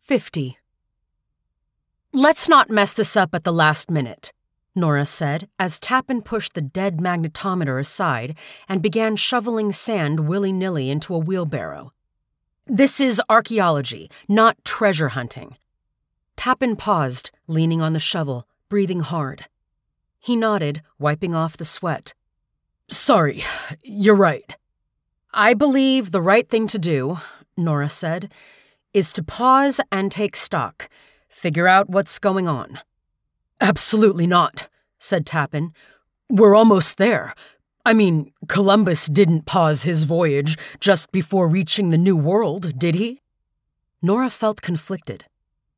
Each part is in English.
50. "Let's not mess this up at the last minute," Nora said as Tappan pushed the dead magnetometer aside and began shoveling sand willy-nilly into a wheelbarrow. "This is archaeology, not treasure hunting." Tappan paused, leaning on the shovel, breathing hard. He nodded, wiping off the sweat. "Sorry, you're right." "I believe the right thing to do," Nora said, "is to pause and take stock, figure out what's going on." "Absolutely not," said Tappan. "We're almost there. I mean, Columbus didn't pause his voyage just before reaching the New World, did he?" Nora felt conflicted.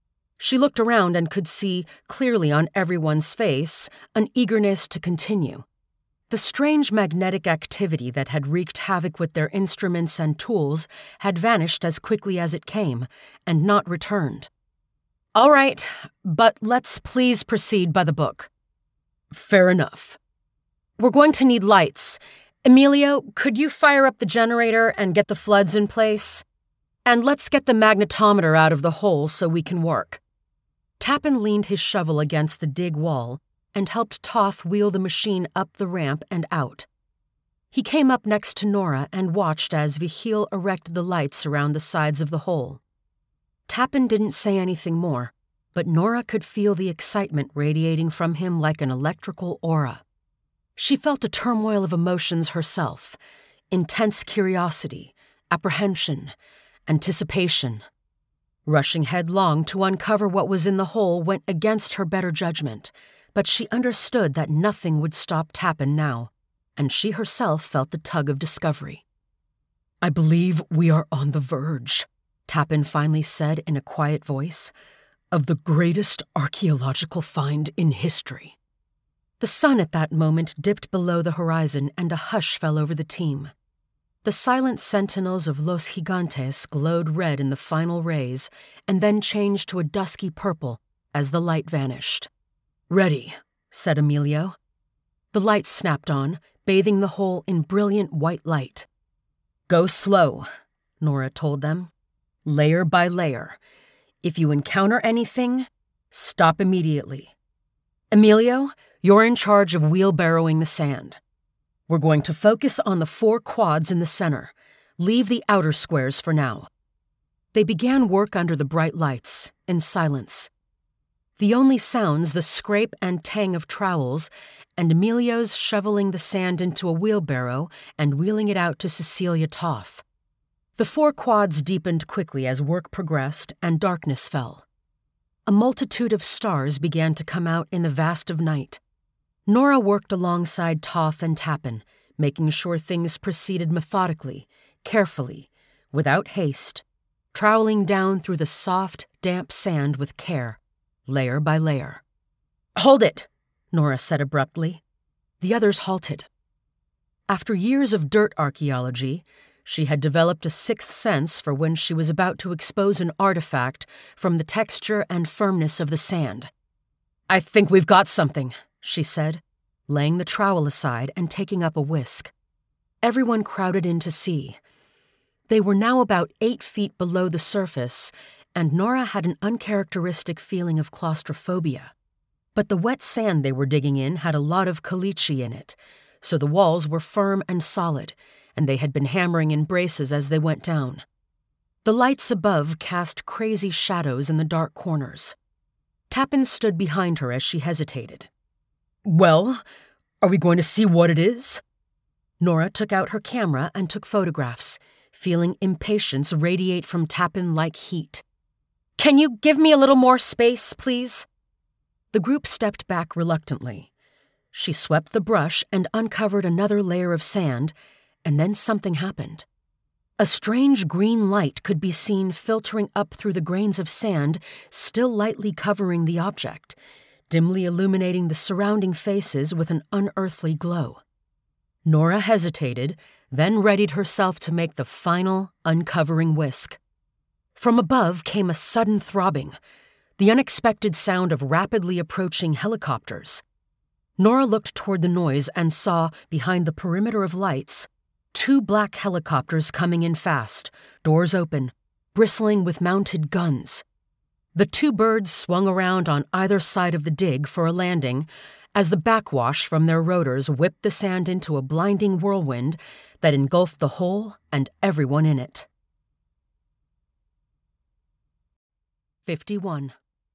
She looked around and could see, clearly on everyone's face, an eagerness to continue. The strange magnetic activity that had wreaked havoc with their instruments and tools had vanished as quickly as it came, and not returned. "All right, but let's please proceed by the book." "Fair enough." "We're going to need lights. Emilio, could you fire up the generator and get the floods in place? And let's get the magnetometer out of the hole so we can work." Tappan leaned his shovel against the dig wall and helped Toth wheel the machine up the ramp and out. He came up next to Nora and watched as Vihil erected the lights around the sides of the hole. Tappan didn't say anything more, but Nora could feel the excitement radiating from him like an electrical aura. She felt a turmoil of emotions herself, intense curiosity, apprehension, anticipation. Rushing headlong to uncover what was in the hole went against her better judgment, but she understood that nothing would stop Tappan now, and she herself felt the tug of discovery. "I believe we are on the verge," Tappan finally said in a quiet voice, "of the greatest archaeological find in history." The sun at that moment dipped below the horizon and a hush fell over the team. The silent sentinels of Los Gigantes glowed red in the final rays and then changed to a dusky purple as the light vanished. "Ready," said Emilio. The lights snapped on, bathing the hole in brilliant white light. "Go slow," Nora told them. "Layer by layer. If you encounter anything, stop immediately. Emilio, you're in charge of wheelbarrowing the sand. We're going to focus on the 4 quads in the center. Leave the outer squares for now." They began work under the bright lights, in silence. The only sounds the scrape and tang of trowels, and Emilio's shoveling the sand into a wheelbarrow and wheeling it out to Cecilia Toth. The 4 quads deepened quickly as work progressed and darkness fell. A multitude of stars began to come out in the vast of night. Nora worked alongside Toth and Tappan, making sure things proceeded methodically, carefully, without haste, troweling down through the soft, damp sand with care, layer by layer. "Hold it," Nora said abruptly. The others halted. After years of dirt archaeology, she had developed a sixth sense for when she was about to expose an artifact from the texture and firmness of the sand. "I think we've got something," she said, laying the trowel aside and taking up a whisk. Everyone crowded in to see. They were now about 8 feet below the surface, and Nora had an uncharacteristic feeling of claustrophobia. But the wet sand they were digging in had a lot of caliche in it, so the walls were firm and solid, and they had been hammering in braces as they went down. The lights above cast crazy shadows in the dark corners. Tappan stood behind her as she hesitated. "Well, are we going to see what it is?" Nora took out her camera and took photographs, feeling impatience radiate from Tappan like heat. "Can you give me a little more space, please?" The group stepped back reluctantly. She swept the brush and uncovered another layer of sand, and then something happened. A strange green light could be seen filtering up through the grains of sand, still lightly covering the object, dimly illuminating the surrounding faces with an unearthly glow. Nora hesitated, then readied herself to make the final, uncovering whisk. From above came a sudden throbbing, the unexpected sound of rapidly approaching helicopters. Nora looked toward the noise and saw, behind the perimeter of lights, 2 black helicopters coming in fast, doors open, bristling with mounted guns. The two birds swung around on either side of the dig for a landing as the backwash from their rotors whipped the sand into a blinding whirlwind that engulfed the hole and everyone in it. 51.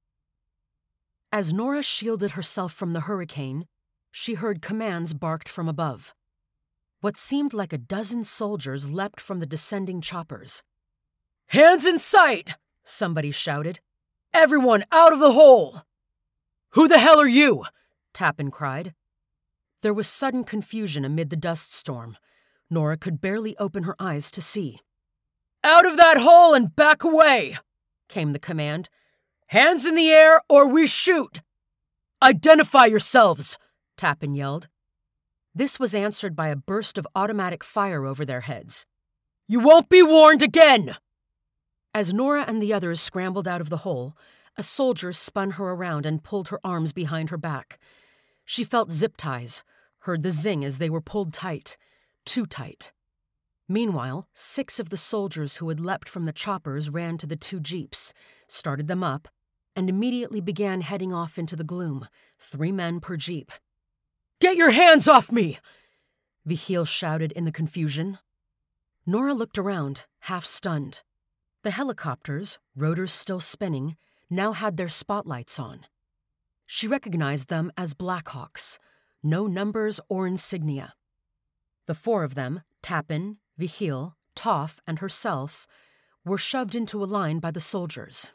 As Nora shielded herself from the hurricane, she heard commands barked from above. What seemed like a dozen soldiers leapt from the descending choppers. "Hands in sight!" somebody shouted. "Everyone out of the hole!" "Who the hell are you?" Tappan cried. There was sudden confusion amid the dust storm. Nora could barely open her eyes to see. "Out of that hole and back away!" came the command. "Hands in the air or we shoot!" "Identify yourselves!" Tappan yelled. This was answered by a burst of automatic fire over their heads. "You won't be warned again!" As Nora and the others scrambled out of the hole, a soldier spun her around and pulled her arms behind her back. She felt zip ties, heard the zing as they were pulled tight, too tight. Meanwhile, 6 of the soldiers who had leapt from the choppers ran to the 2 jeeps, started them up, and immediately began heading off into the gloom, 3 men per jeep. "Get your hands off me!" Vihil shouted in the confusion. Nora looked around, half stunned. The helicopters, rotors still spinning, now had their spotlights on. She recognized them as Blackhawks, no numbers or insignia. The 4 of them, Tappan, Vihil, Toth, and herself, were shoved into a line by the soldiers.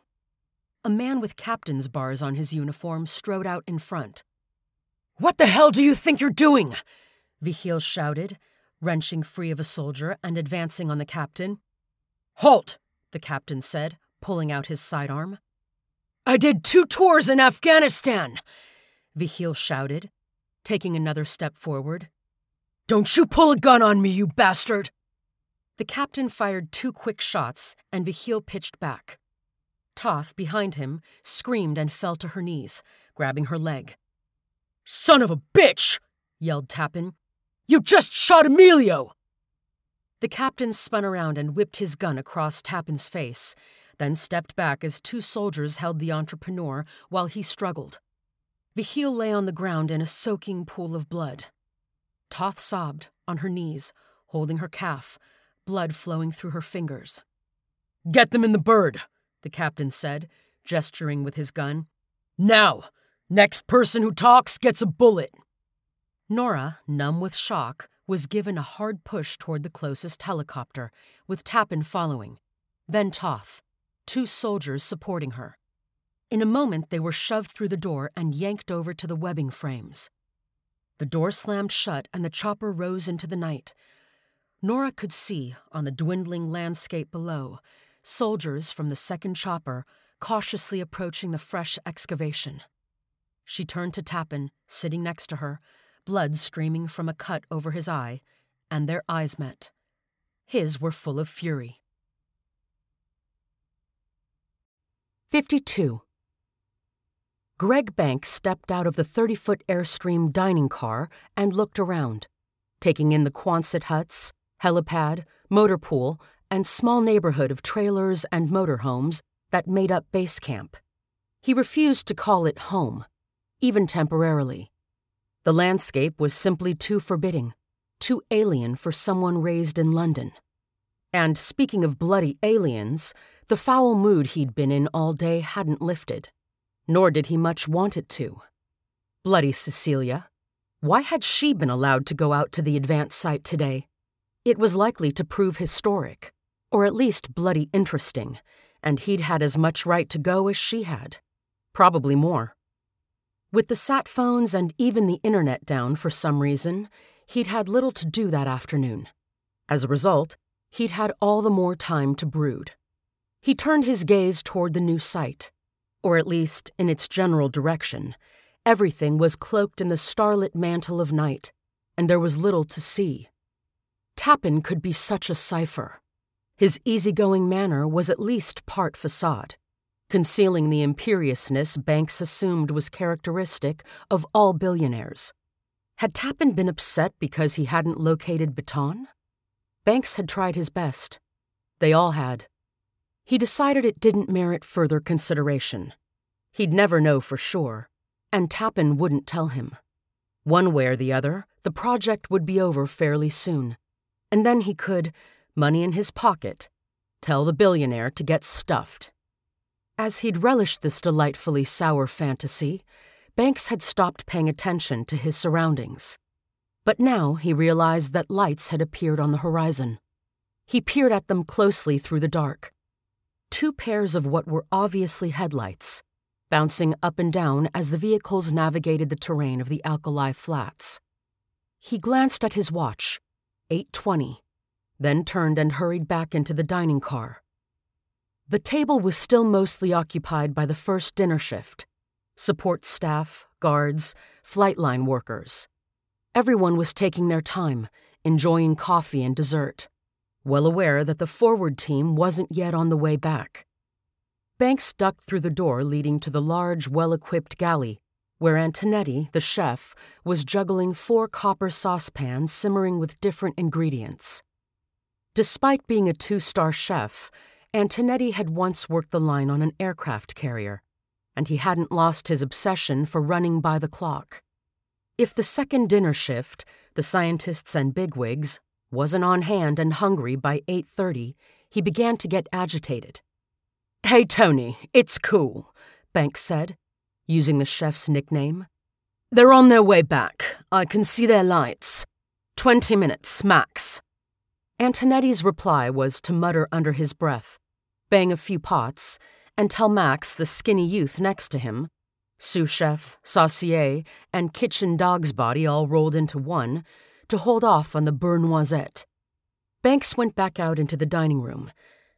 A man with captain's bars on his uniform strode out in front. "What the hell do you think you're doing?" Vihil shouted, wrenching free of a soldier and advancing on the captain. "Halt!" the captain said, pulling out his sidearm. "I did 2 tours in Afghanistan!" Vihil shouted, taking another step forward. "Don't you pull a gun on me, you bastard!" The captain fired 2 quick shots, and Vihil pitched back. Toth, behind him, screamed and fell to her knees, grabbing her leg. "Son of a bitch!" yelled Tappan. "You just shot Emilio!" The captain spun around and whipped his gun across Tappan's face, then stepped back as 2 soldiers held the entrepreneur while he struggled. Vihil lay on the ground in a soaking pool of blood. Toth sobbed, on her knees, holding her calf, blood flowing through her fingers. "Get them in the bird," the captain said, gesturing with his gun. "Now! Next person who talks gets a bullet." Nora, numb with shock, was given a hard push toward the closest helicopter, with Tappan following. Then Toth, 2 soldiers supporting her. In a moment they were shoved through the door and yanked over to the webbing frames. The door slammed shut and the chopper rose into the night. Nora could see, on the dwindling landscape below, soldiers from the 2nd chopper cautiously approaching the fresh excavation. She turned to Tappan, sitting next to her, blood streaming from a cut over his eye, and their eyes met. His were full of fury. 52. Greg Banks stepped out of the 30-foot Airstream dining car and looked around, taking in the Quonset huts, helipad, motor pool, and small neighborhood of trailers and motorhomes that made up base camp. He refused to call it home, even temporarily. The landscape was simply too forbidding, too alien for someone raised in London. And speaking of bloody aliens, the foul mood he'd been in all day hadn't lifted, nor did he much want it to. Bloody Cecilia. Why had she been allowed to go out to the advance site today? It was likely to prove historic, or at least bloody interesting, and he'd had as much right to go as she had. Probably more. With the sat phones and even the internet down for some reason, he'd had little to do that afternoon. As a result, he'd had all the more time to brood. He turned his gaze toward the new site, or at least in its general direction. Everything was cloaked in the starlit mantle of night, and there was little to see. Tappan could be such a cipher. His easygoing manner was at least part facade, concealing the imperiousness Banks assumed was characteristic of all billionaires. Had Tappan been upset because he hadn't located Baton? Banks had tried his best. They all had. He decided it didn't merit further consideration. He'd never know for sure, and Tappan wouldn't tell him. One way or the other, the project would be over fairly soon, and then he could, money in his pocket, tell the billionaire to get stuffed. As he'd relished this delightfully sour fantasy, Banks had stopped paying attention to his surroundings. But now he realized that lights had appeared on the horizon. He peered at them closely through the dark. 2 pairs of what were obviously headlights, bouncing up and down as the vehicles navigated the terrain of the Alkali Flats. He glanced at his watch, 8:20, then turned and hurried back into the dining car. The table was still mostly occupied by the first dinner shift, support staff, guards, flight line workers. Everyone was taking their time, enjoying coffee and dessert, well aware that the forward team wasn't yet on the way back. Banks ducked through the door leading to the large, well-equipped galley, where Antonetti, the chef, was juggling 4 copper saucepans simmering with different ingredients. Despite being a 2-star chef, Antonetti had once worked the line on an aircraft carrier, and he hadn't lost his obsession for running by the clock. If the second dinner shift, the scientists and bigwigs, wasn't on hand and hungry by 8:30, he began to get agitated. "Hey, Tony, it's cool," Banks said, using the chef's nickname. "They're on their way back. I can see their lights. 20 minutes, max." Antonetti's reply was to mutter under his breath, bang a few pots, and tell Max, the skinny youth next to him, sous chef, saucier, and kitchen dog's body all rolled into one, to hold off on the beurre noisette. Banks went back out into the dining room.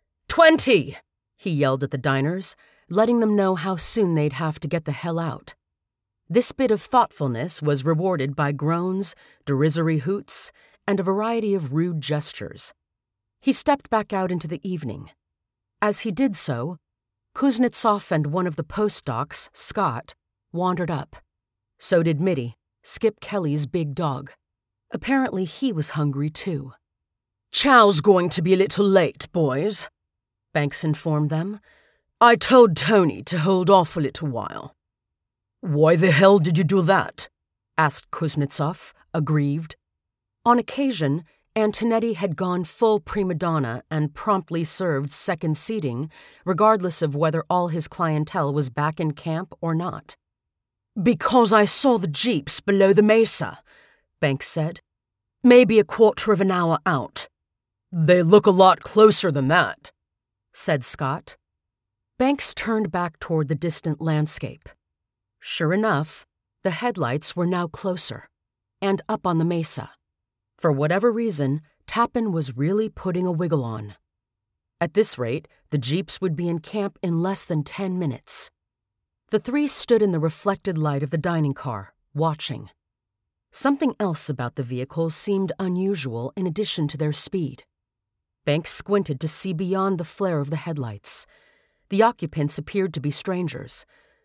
20! He yelled at the diners, letting them know how soon they'd have to get the hell out. This bit of thoughtfulness was rewarded by groans, derisory hoots, and a variety of rude gestures. He stepped back out into the evening. As he did so, Kuznetsov and one of the postdocs, Scott, wandered up. So did Mitty, Skip Kelly's big dog. Apparently he was hungry too. "Chow's going to be a little late, boys," Banks informed them. "I told Tony to hold off a little while." "Why the hell did you do that?" asked Kuznetsov, aggrieved. On occasion, Antonetti had gone full prima donna and promptly served second seating, regardless of whether all his clientele was back in camp or not. "Because I saw the jeeps below the mesa," Banks said. "Maybe a quarter of an hour out." "They look a lot closer than that," said Scott. Banks turned back toward the distant landscape. Sure enough, the headlights were now closer, and up on the mesa. For whatever reason, Tappan was really putting a wiggle on. At this rate, the jeeps would be in camp in less than 10 minutes. The 3 stood in the reflected light of the dining car, watching. Something else about the vehicles seemed unusual in addition to their speed. Banks squinted to see beyond the flare of the headlights. The occupants appeared to be strangers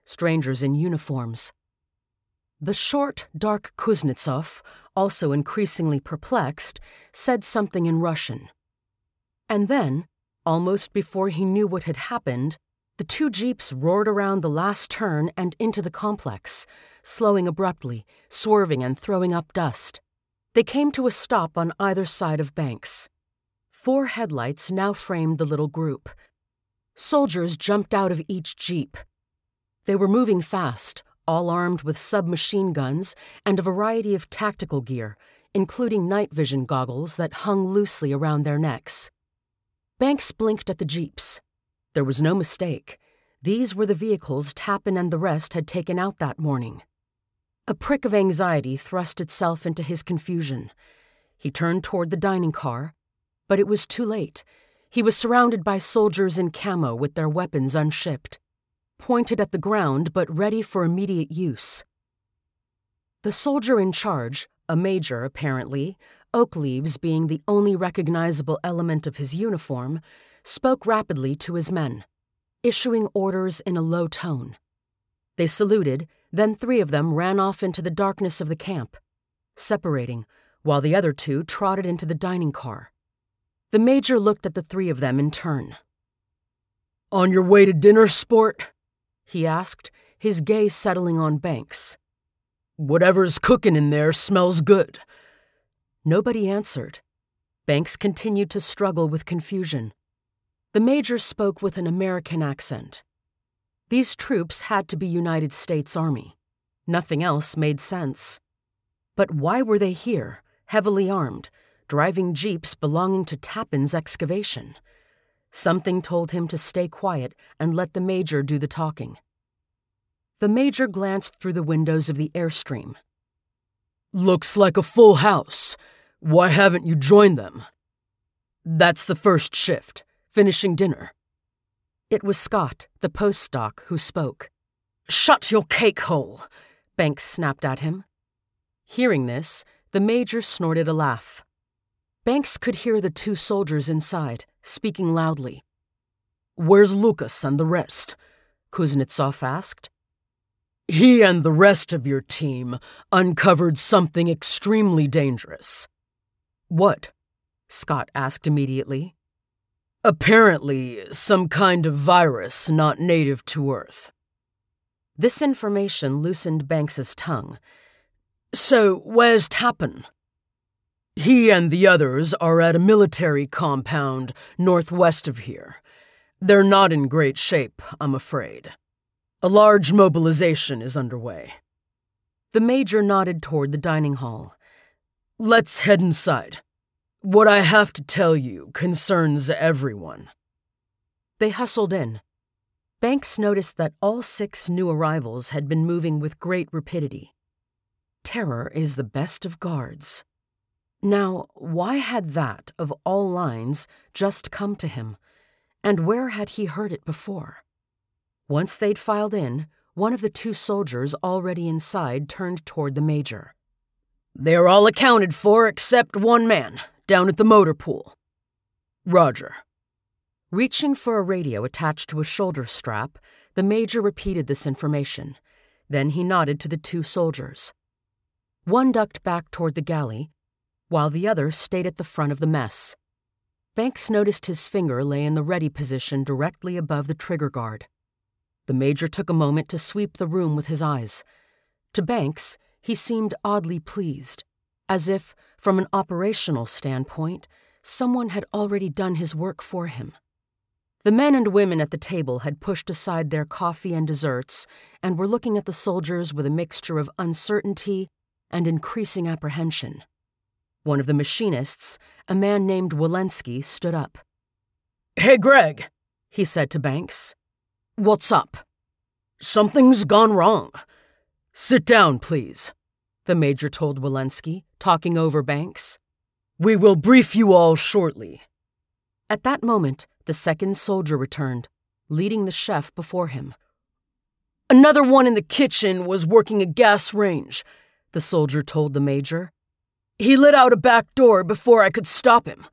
in uniforms. The short, dark Kuznetsov, also increasingly perplexed, said something in Russian. And then, almost before he knew what had happened, the 2 jeeps roared around the last turn and into the complex, slowing abruptly, swerving and throwing up dust. They came to a stop on either side of Banks. 4 headlights now framed the little group. Soldiers jumped out of each jeep. They were moving fast, all armed with submachine guns and a variety of tactical gear, including night vision goggles that hung loosely around their necks. Banks blinked at the jeeps. There was no mistake. These were the vehicles Tappan and the rest had taken out that morning. A prick of anxiety thrust itself into his confusion. He turned toward the dining car, but it was too late. He was surrounded by soldiers in camo with their weapons unshipped, pointed at the ground but ready for immediate use. The soldier in charge, a major apparently, oak leaves being the only recognizable element of his uniform, spoke rapidly to his men, issuing orders in a low tone. They saluted, then 3 of them ran off into the darkness of the camp, separating, while the other 2 trotted into the dining car. The major looked at the 3 of them in turn. On your way to dinner, sport? He asked, his gaze settling on Banks. Whatever's cooking in there smells good. Nobody answered. Banks continued to struggle with confusion. The major spoke with an American accent. These troops had to be United States Army. Nothing else made sense. But why were they here, heavily armed, driving jeeps belonging to Tappan's excavation? Something told him to stay quiet and let the major do the talking. The major glanced through the windows of the Airstream. Looks like a full house. Why haven't you joined them? That's the first shift, finishing dinner. It was Scott, the postdoc, who spoke. Shut your cake hole, Banks snapped at him. Hearing this, the major snorted a laugh. Banks could hear the two soldiers inside, speaking loudly. Where's Lucas and the rest? Kuznetsov asked. He and the rest of your team uncovered something extremely dangerous. What? Scott asked immediately. Apparently, some kind of virus not native to Earth. This information loosened Banks's tongue. So, where's Tappan? He and the others are at a military compound northwest of here. They're not in great shape, I'm afraid. A large mobilization is underway. The major nodded toward the dining hall. Let's head inside. What I have to tell you concerns everyone. They hustled in. Banks noticed that all 6 new arrivals had been moving with great rapidity. Terror is the best of guards. Now, why had that, of all lines, just come to him? And where had he heard it before? Once they'd filed in, one of the 2 soldiers already inside turned toward the major. They're all accounted for except one man, down at the motor pool. Roger. Reaching for a radio attached to a shoulder strap, the major repeated this information. Then he nodded to the 2 soldiers. One ducked back toward the galley, while the other stayed at the front of the mess. Banks noticed his finger lay in the ready position directly above the trigger guard. The major took a moment to sweep the room with his eyes. To Banks, he seemed oddly pleased, as if, from an operational standpoint, someone had already done his work for him. The men and women at the table had pushed aside their coffee and desserts and were looking at the soldiers with a mixture of uncertainty and increasing apprehension. One of the machinists, a man named Walensky, stood up. Hey, Greg, he said to Banks. What's up? Something's gone wrong. Sit down, please, the major told Walensky, talking over Banks. We will brief you all shortly. At that moment, the second soldier returned, leading the chef before him. Another one in the kitchen was working a gas range, the soldier told the major. He let out a back door before I could stop him.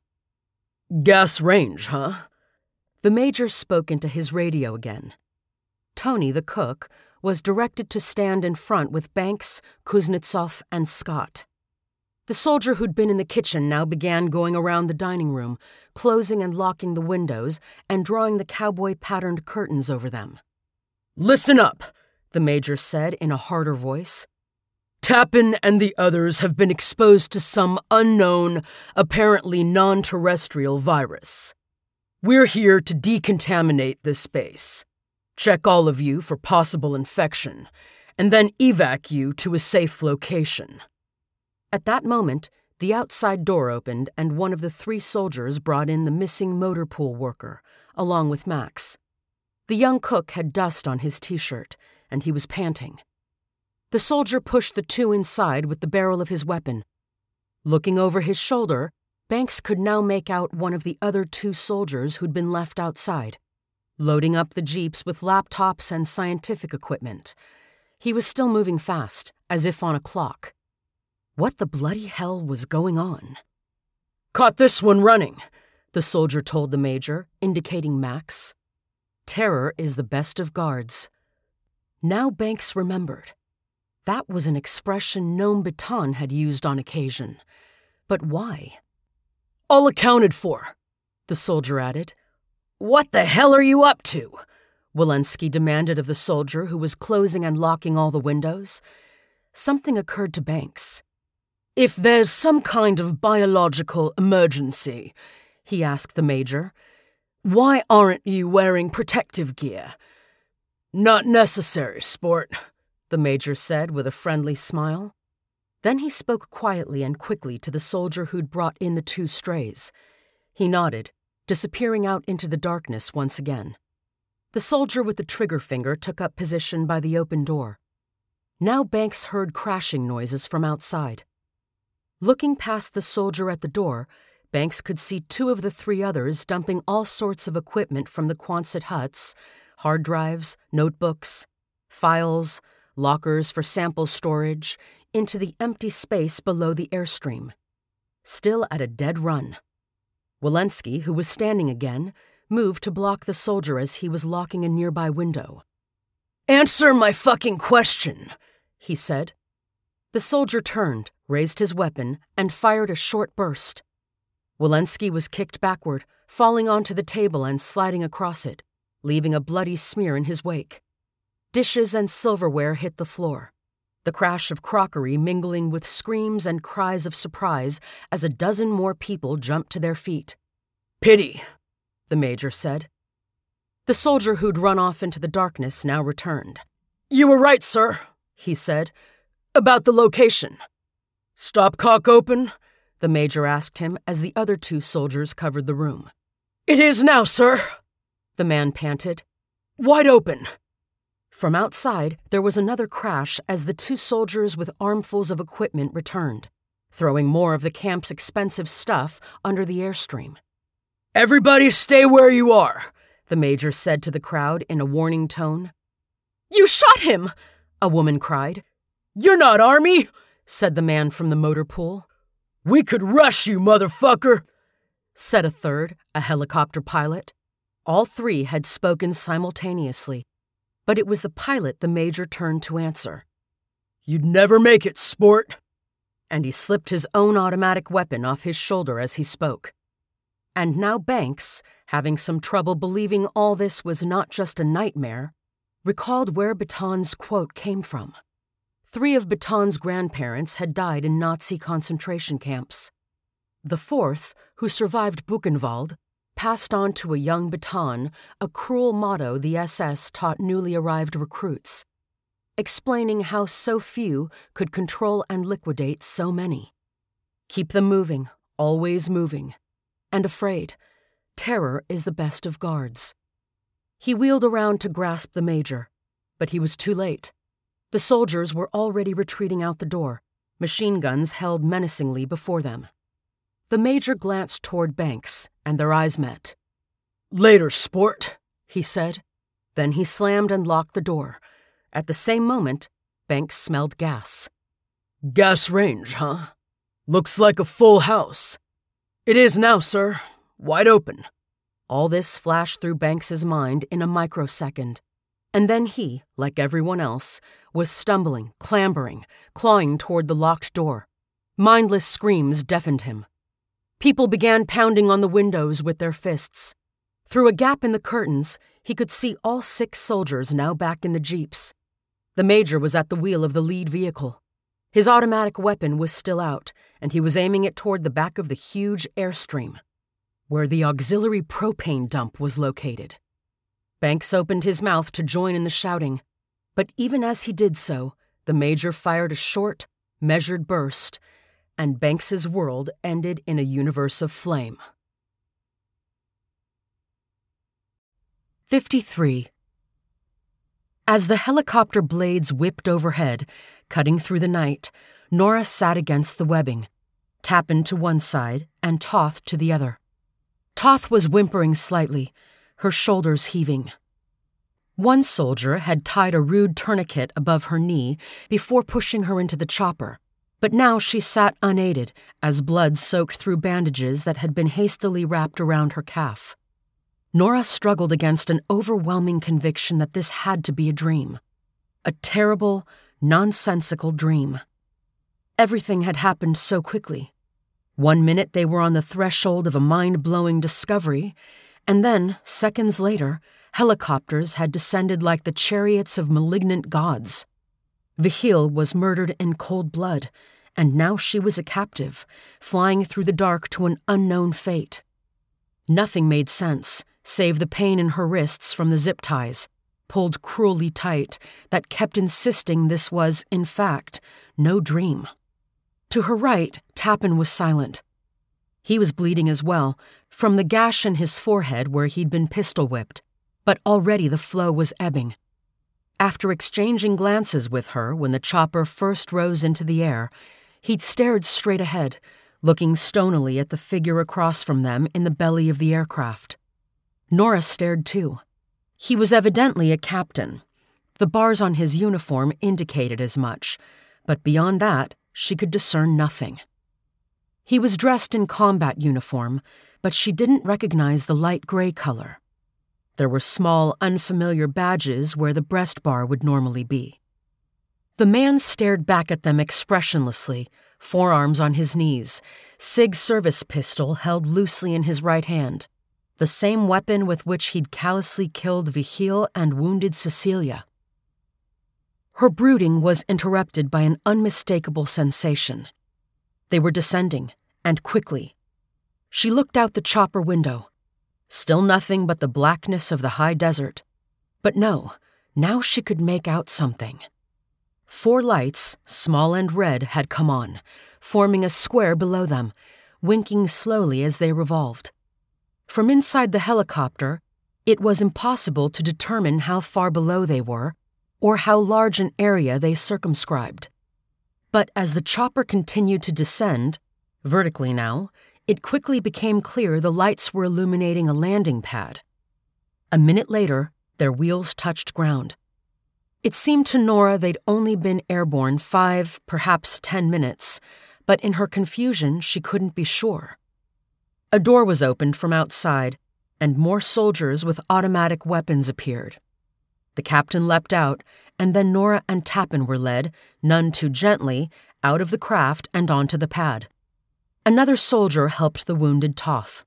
Gas range, huh? The major spoke into his radio again. Tony, the cook, was directed to stand in front with Banks, Kuznetsov, and Scott. The soldier who'd been in the kitchen now began going around the dining room, closing and locking the windows and drawing the cowboy-patterned curtains over them. Listen up, the major said in a harder voice. Tappan and the others have been exposed to some unknown, apparently non-terrestrial virus. We're here to decontaminate this base, check all of you for possible infection, and then evac you to a safe location. At that moment, the outside door opened and one of the 3 soldiers brought in the missing motor pool worker, along with Max. The young cook had dust on his t-shirt, and he was panting. The soldier pushed the 2 inside with the barrel of his weapon. Looking over his shoulder, Banks could now make out one of the other 2 soldiers who'd been left outside, loading up the jeeps with laptops and scientific equipment. He was still moving fast, as if on a clock. What the bloody hell was going on? Caught this one running, the soldier told the major, indicating Max. Terror is the best of guards. Now Banks remembered. That was an expression Noam Baton had used on occasion. But why? All accounted for, the soldier added. "What the hell are you up to?" Walensky demanded of the soldier who was closing and locking all the windows. Something occurred to Banks. "If there's some kind of biological emergency," he asked the major, "why aren't you wearing protective gear?" "Not necessary, sport," the major said with a friendly smile. Then he spoke quietly and quickly to the soldier who'd brought in the 2 strays. He nodded, disappearing out into the darkness once again. The soldier with the trigger finger took up position by the open door. Now Banks heard crashing noises from outside. Looking past the soldier at the door, Banks could see 2 of the 3 others dumping all sorts of equipment from the Quonset huts, hard drives, notebooks, files, lockers for sample storage, into the empty space below the airstream. Still at a dead run. Walensky, who was standing again, moved to block the soldier as he was locking a nearby window. "Answer my fucking question," he said. The soldier turned, raised his weapon, and fired a short burst. Walensky was kicked backward, falling onto the table and sliding across it, leaving a bloody smear in his wake. Dishes and silverware hit the floor, the crash of crockery mingling with screams and cries of surprise as a dozen more people jumped to their feet. "Pity," the major said. The soldier who'd run off into the darkness now returned. "You were right, sir," he said, "about the location." "Stopcock open?" the major asked him as the other 2 soldiers covered the room. "It is now, sir," the man panted. "Wide open." From outside, there was another crash as the 2 soldiers with armfuls of equipment returned, throwing more of the camp's expensive stuff under the airstream. "Everybody stay where you are," the major said to the crowd in a warning tone. "You shot him!" a woman cried. "You're not Army," said the man from the motor pool. "We could rush you, motherfucker," said a third, a helicopter pilot. All 3 had spoken simultaneously, but it was the pilot the major turned to answer. "You'd never make it, sport." And he slipped his own automatic weapon off his shoulder as he spoke. And now Banks, having some trouble believing all this was not just a nightmare, recalled where Baton's quote came from. 3 of Baton's grandparents had died in Nazi concentration camps. The 4th, who survived Buchenwald, passed on to a young Baton a cruel motto the SS taught newly arrived recruits, explaining how so few could control and liquidate so many. Keep them moving, always moving. And afraid. Terror is the best of guards. He wheeled around to grasp the major, but he was too late. The soldiers were already retreating out the door, machine guns held menacingly before them. The major glanced toward Banks, and their eyes met. "Later, sport," he said. Then he slammed and locked the door. At the same moment, Banks smelled gas. "Gas range, huh? Looks like a full house." "It is now, sir. Wide open." All this flashed through Banks's mind in a microsecond. And then he, like everyone else, was stumbling, clambering, clawing toward the locked door. Mindless screams deafened him. People began pounding on the windows with their fists. Through a gap in the curtains, he could see all 6 soldiers now back in the jeeps. The major was at the wheel of the lead vehicle. His automatic weapon was still out, and he was aiming it toward the back of the huge airstream, where the auxiliary propane dump was located. Banks opened his mouth to join in the shouting, but even as he did so, the major fired a short, measured burst, and Banks's world ended in a universe of flame. 53. As the helicopter blades whipped overhead, cutting through the night, Nora sat against the webbing, Tappan to one side and Toth to the other. Toth was whimpering slightly, her shoulders heaving. One soldier had tied a rude tourniquet above her knee before pushing her into the chopper, but now she sat unaided as blood soaked through bandages that had been hastily wrapped around her calf. Nora struggled against an overwhelming conviction that this had to be a dream. A terrible, nonsensical dream. Everything had happened so quickly. 1 minute they were on the threshold of a mind-blowing discovery, And then, seconds later, helicopters had descended like the chariots of malignant gods. Vihil was murdered in cold blood, and now she was a captive, flying through the dark to an unknown fate. Nothing made sense, save the pain in her wrists from the zip ties, pulled cruelly tight, that kept insisting this was, in fact, no dream. To her right, Tappan was silent. He was bleeding as well, from the gash in his forehead where he'd been pistol-whipped, but already the flow was ebbing. After exchanging glances with her when the chopper first rose into the air, he'd stared straight ahead, looking stonily at the figure across from them in the belly of the aircraft. Nora stared too. He was evidently a captain. The bars on his uniform indicated as much, but beyond that, she could discern nothing. He was dressed in combat uniform, but she didn't recognize the light gray color. There were small, unfamiliar badges where the breast bar would normally be. The man stared back at them expressionlessly, forearms on his knees, SIG service pistol held loosely in his right hand, the same weapon with which he'd callously killed Vihil and wounded Cecilia. Her brooding was interrupted by an unmistakable sensation. They were descending, and quickly. She looked out the chopper window. Still nothing but the blackness of the high desert. But no, now she could make out something. 4 lights, small and red, had come on, forming a square below them, winking slowly as they revolved. From inside the helicopter, it was impossible to determine how far below they were, or how large an area they circumscribed. But as the chopper continued to descend, vertically now, it quickly became clear the lights were illuminating a landing pad. A minute later, their wheels touched ground. It seemed to Nora they'd only been airborne 5, perhaps 10 minutes, but in her confusion she couldn't be sure. A door was opened from outside, and more soldiers with automatic weapons appeared. The captain leapt out, and then Nora and Tappan were led, none too gently, out of the craft and onto the pad. Another soldier helped the wounded Toth.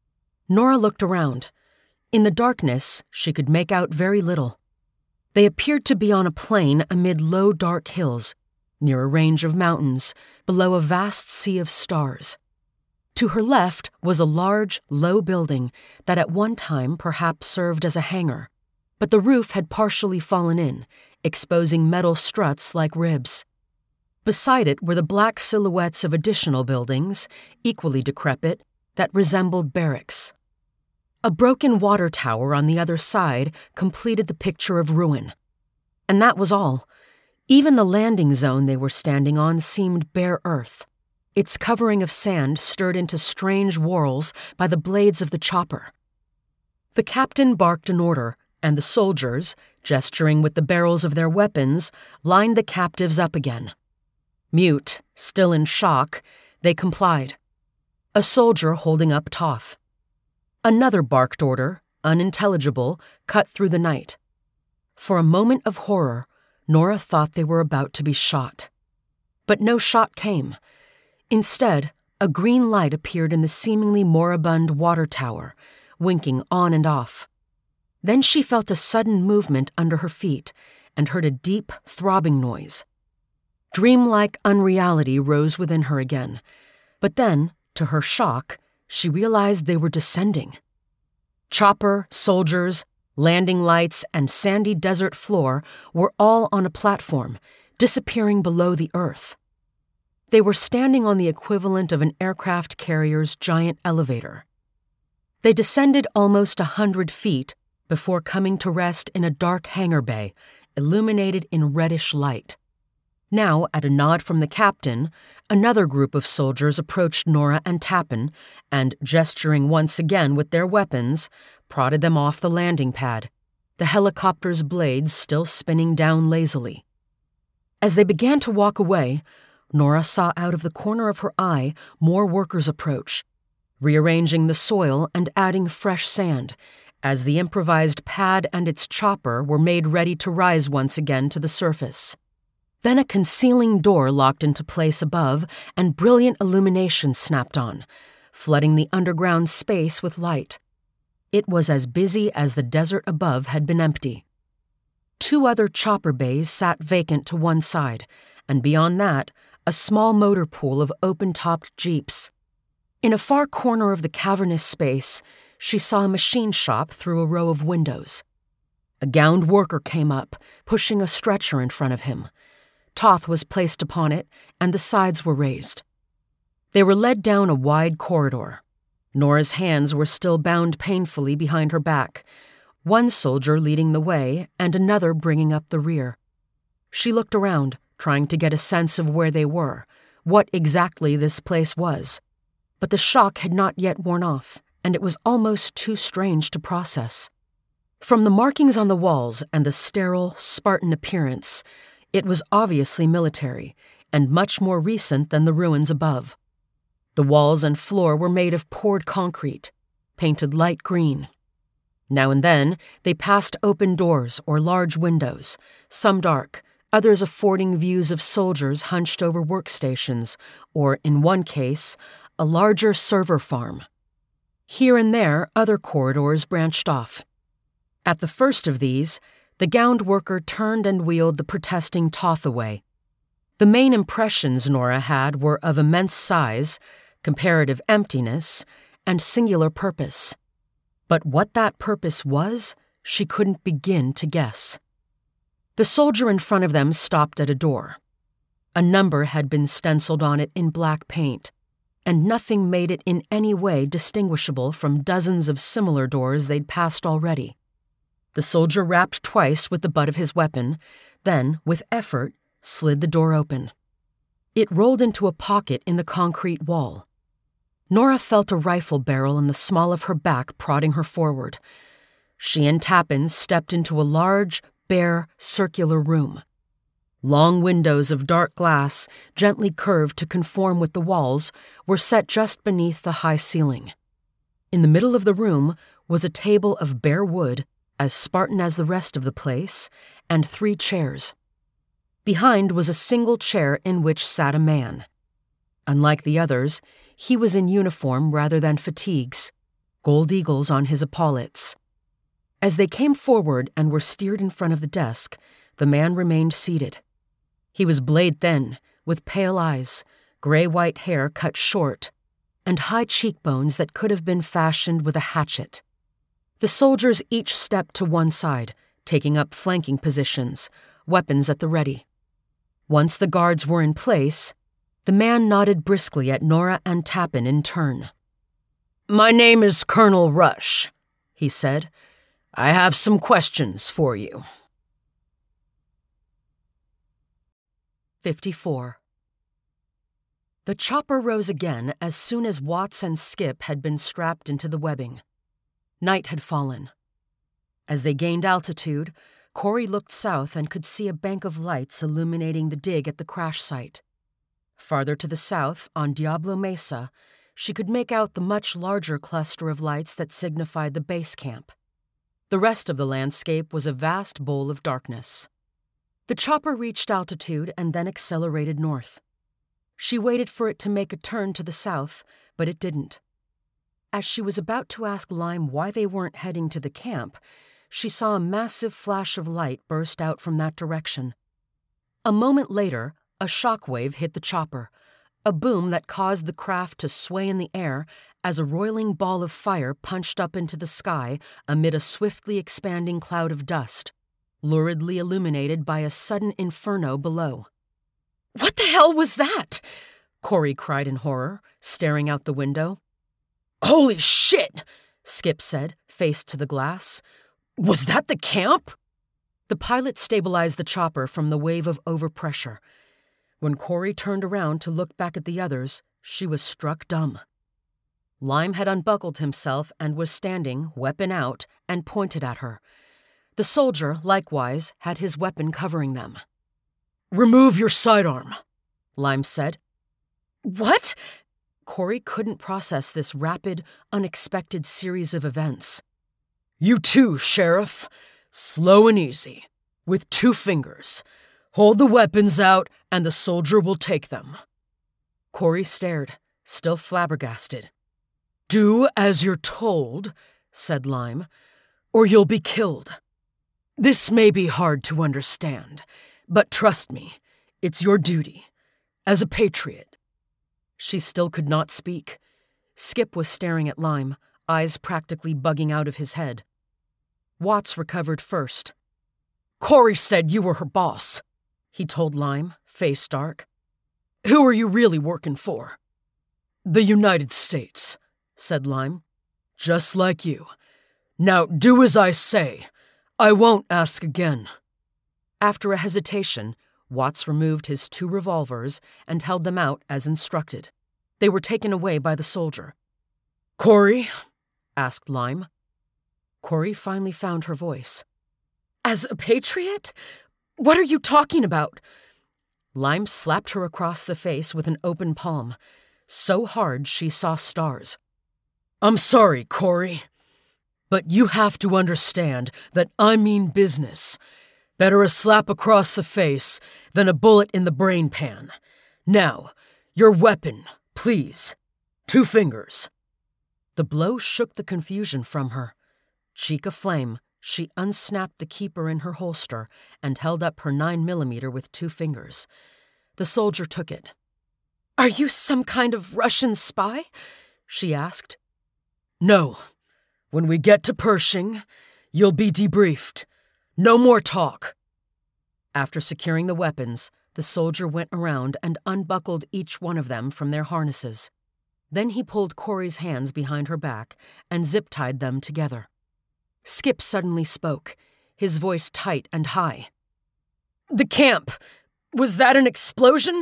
Nora looked around. In the darkness, she could make out very little. They appeared to be on a plain amid low, dark hills, near a range of mountains, below a vast sea of stars. To her left was a large, low building that at one time perhaps served as a hangar, but the roof had partially fallen in, exposing metal struts like ribs. Beside it were the black silhouettes of additional buildings, equally decrepit, that resembled barracks. A broken water tower on the other side completed the picture of ruin. And that was all. Even the landing zone they were standing on seemed bare earth, its covering of sand stirred into strange whorls by the blades of the chopper. The captain barked an order, and the soldiers, gesturing with the barrels of their weapons, lined the captives up again. Mute, still in shock, they complied. A soldier holding up Toth. Another barked order, unintelligible, cut through the night. For a moment of horror, Nora thought they were about to be shot. But no shot came. Instead, a green light appeared in the seemingly moribund water tower, winking on and off. Then she felt a sudden movement under her feet and heard a deep, throbbing noise. Dreamlike unreality rose within her again, but then, to her shock, she realized they were descending. Chopper, soldiers, landing lights, and sandy desert floor were all on a platform, disappearing below the earth. They were standing on the equivalent of an aircraft carrier's giant elevator. They descended almost 100 feet before coming to rest in a dark hangar bay, illuminated in reddish light. Now, at a nod from the captain, another group of soldiers approached Nora and Tappan and, gesturing once again with their weapons, prodded them off the landing pad, the helicopter's blades still spinning down lazily. As they began to walk away, Nora saw out of the corner of her eye more workers approach, rearranging the soil and adding fresh sand, as the improvised pad and its chopper were made ready to rise once again to the surface. Then a concealing door locked into place above, and brilliant illumination snapped on, flooding the underground space with light. It was as busy as the desert above had been empty. 2 other chopper bays sat vacant to one side, and beyond that, a small motor pool of open-topped jeeps. In a far corner of the cavernous space, she saw a machine shop through a row of windows. A gowned worker came up, pushing a stretcher in front of him. Toth was placed upon it, and the sides were raised. They were led down a wide corridor. Nora's hands were still bound painfully behind her back, one soldier leading the way and another bringing up the rear. She looked around, trying to get a sense of where they were, what exactly this place was. But the shock had not yet worn off, and it was almost too strange to process. From the markings on the walls and the sterile, Spartan appearance, it was obviously military, and much more recent than the ruins above. The walls and floor were made of poured concrete, painted light green. Now and then, they passed open doors or large windows, some dark, others affording views of soldiers hunched over workstations, or, in one case, a larger server farm. Here and there, other corridors branched off. At the first of these, the gowned worker turned and wheeled the protesting Toth away. The main impressions Nora had were of immense size, comparative emptiness, and singular purpose. But what that purpose was, she couldn't begin to guess. The soldier in front of them stopped at a door. A number had been stenciled on it in black paint, and nothing made it in any way distinguishable from dozens of similar doors they'd passed already. The soldier rapped twice with the butt of his weapon, then, with effort, slid the door open. It rolled into a pocket in the concrete wall. Nora felt a rifle barrel in the small of her back prodding her forward. She and Tappan stepped into a large, bare, circular room. Long windows of dark glass, gently curved to conform with the walls, were set just beneath the high ceiling. In the middle of the room was a table of bare wood, as Spartan as the rest of the place, and 3 chairs. Behind was a single chair in which sat a man. Unlike the others, he was in uniform rather than fatigues, gold eagles on his epaulets. As they came forward and were steered in front of the desk, the man remained seated. He was blade-thin, with pale eyes, gray-white hair cut short, and high cheekbones that could have been fashioned with a hatchet. The soldiers each stepped to one side, taking up flanking positions, weapons at the ready. Once the guards were in place, the man nodded briskly at Nora and Tappan in turn. "My name is Colonel Rush," he said. "I have some questions for you." 54. The chopper rose again as soon as Watts and Skip had been strapped into the webbing. Night had fallen. As they gained altitude, Corey looked south and could see a bank of lights illuminating the dig at the crash site. Farther to the south, on Diablo Mesa, she could make out the much larger cluster of lights that signified the base camp. The rest of the landscape was a vast bowl of darkness. The chopper reached altitude and then accelerated north. She waited for it to make a turn to the south, but it didn't. As she was about to ask Lime why they weren't heading to the camp, she saw a massive flash of light burst out from that direction. A moment later, a shockwave hit the chopper, a boom that caused the craft to sway in the air as a roiling ball of fire punched up into the sky amid a swiftly expanding cloud of dust, luridly illuminated by a sudden inferno below. "What the hell was that?" Corey cried in horror, staring out the window. "Holy shit!" Skip said, face to the glass. "Was that the camp?" The pilot stabilized the chopper from the wave of overpressure. When Corey turned around to look back at the others, she was struck dumb. Lime had unbuckled himself and was standing, weapon out, and pointed at her. The soldier, likewise, had his weapon covering them. "Remove your sidearm," Lime said. "What?" Corey couldn't process this rapid, unexpected series of events. "You too, Sheriff. Slow and easy. With 2 fingers. Hold the weapons out, and the soldier will take them." Corey stared, still flabbergasted. "Do as you're told," said Lime, "or you'll be killed. This may be hard to understand, but trust me, it's your duty, as a patriot." She still could not speak. Skip was staring at Lime, eyes practically bugging out of his head. Watts recovered first. "Corey said you were her boss," he told Lime, face dark. "Who are you really working for?" "The United States," said Lime. "Just like you. Now do as I say. I won't ask again." After a hesitation, Watts removed his 2 revolvers and held them out as instructed. They were taken away by the soldier. "Corey?" asked Lime. Corey finally found her voice. "As a patriot? What are you talking about?" Lime slapped her across the face with an open palm, so hard she saw stars. "I'm sorry, Corey, but you have to understand that I mean business. Better a slap across the face than a bullet in the brain pan. Now, your weapon, please. 2 fingers." The blow shook the confusion from her. Cheek aflame, she unsnapped the keeper in her holster and held up her 9mm with 2 fingers. The soldier took it. "Are you some kind of Russian spy?" she asked. "No. When we get to Pershing, you'll be debriefed. No more talk." After securing the weapons, the soldier went around and unbuckled each one of them from their harnesses. Then he pulled Corey's hands behind her back and zip-tied them together. Skip suddenly spoke, his voice tight and high. "The camp! Was that an explosion?"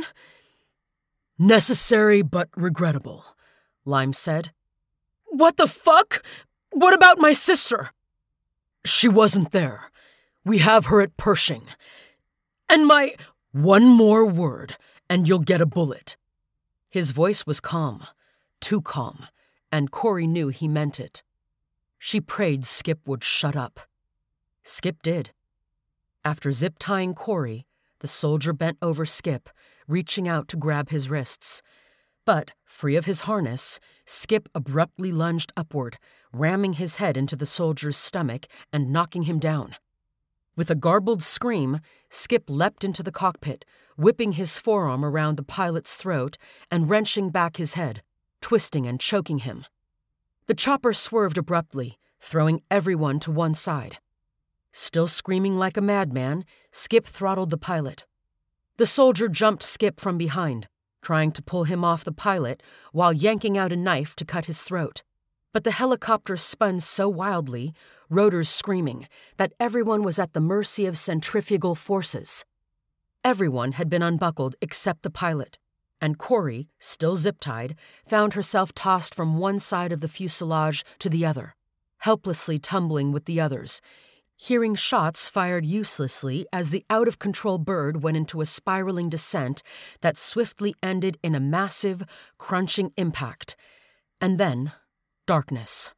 "Necessary but regrettable," Lime said. "What the fuck? What about my sister?" "She wasn't there. We have her at Pershing. And my—" "One more word, and you'll get a bullet." His voice was calm, too calm, and Corey knew he meant it. She prayed Skip would shut up. Skip did. After zip-tying Corey, the soldier bent over Skip, reaching out to grab his wrists. But, free of his harness, Skip abruptly lunged upward, ramming his head into the soldier's stomach and knocking him down. With a garbled scream, Skip leapt into the cockpit, whipping his forearm around the pilot's throat and wrenching back his head, twisting and choking him. The chopper swerved abruptly, throwing everyone to one side. Still screaming like a madman, Skip throttled the pilot. The soldier jumped Skip from behind, trying to pull him off the pilot while yanking out a knife to cut his throat. But the helicopter spun so wildly, rotors screaming, that everyone was at the mercy of centrifugal forces. Everyone had been unbuckled except the pilot, and Corey, still zip-tied, found herself tossed from one side of the fuselage to the other, helplessly tumbling with the others, hearing shots fired uselessly as the out-of-control bird went into a spiraling descent that swiftly ended in a massive, crunching impact, and then darkness.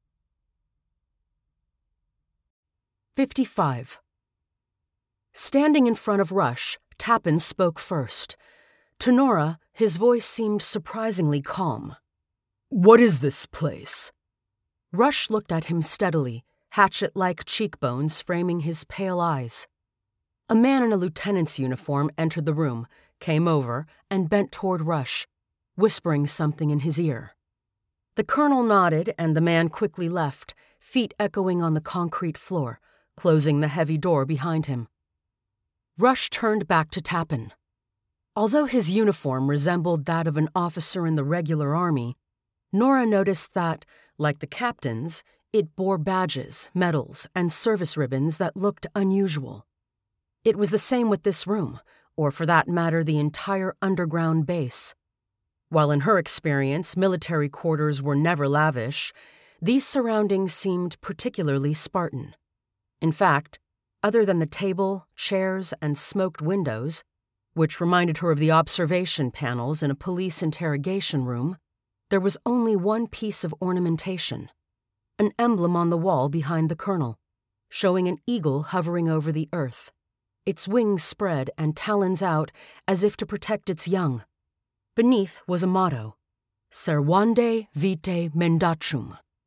55. Standing in front of Rush, Tappan spoke first. To Nora, his voice seemed surprisingly calm. "What is this place?" Rush looked at him steadily, hatchet-like cheekbones framing his pale eyes. A man in a lieutenant's uniform entered the room, came over, and bent toward Rush, whispering something in his ear. The colonel nodded, and the man quickly left, feet echoing on the concrete floor, closing the heavy door behind him. Rush turned back to Tappan. Although his uniform resembled that of an officer in the regular army, Nora noticed that, like the captain's, it bore badges, medals, and service ribbons that looked unusual. It was the same with this room, or for that matter the entire underground base. While in her experience military quarters were never lavish, these surroundings seemed particularly Spartan. In fact, other than the table, chairs, and smoked windows, which reminded her of the observation panels in a police interrogation room, there was only one piece of ornamentation, an emblem on the wall behind the colonel, showing an eagle hovering over the earth, its wings spread and talons out as if to protect its young. Beneath was a motto, Servande Vitae Mendacem.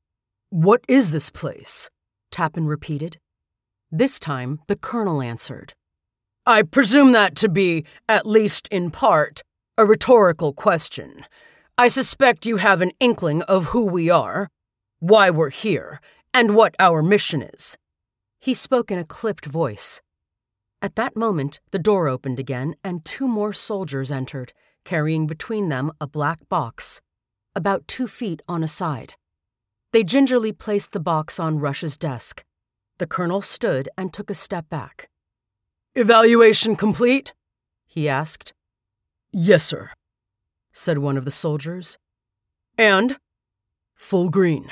What is this place? Tappan repeated. This time, the colonel answered. I presume that to be, at least in part, a rhetorical question. I suspect you have an inkling of who we are, why we're here, and what our mission is. He spoke in a clipped voice. At that moment, the door opened again, and 2 more soldiers entered, carrying between them a black box, about 2 feet on a side. They gingerly placed the box on Rush's desk. The colonel stood and took a step back. Evaluation complete? He asked. Yes, sir, said one of the soldiers. And? Full green.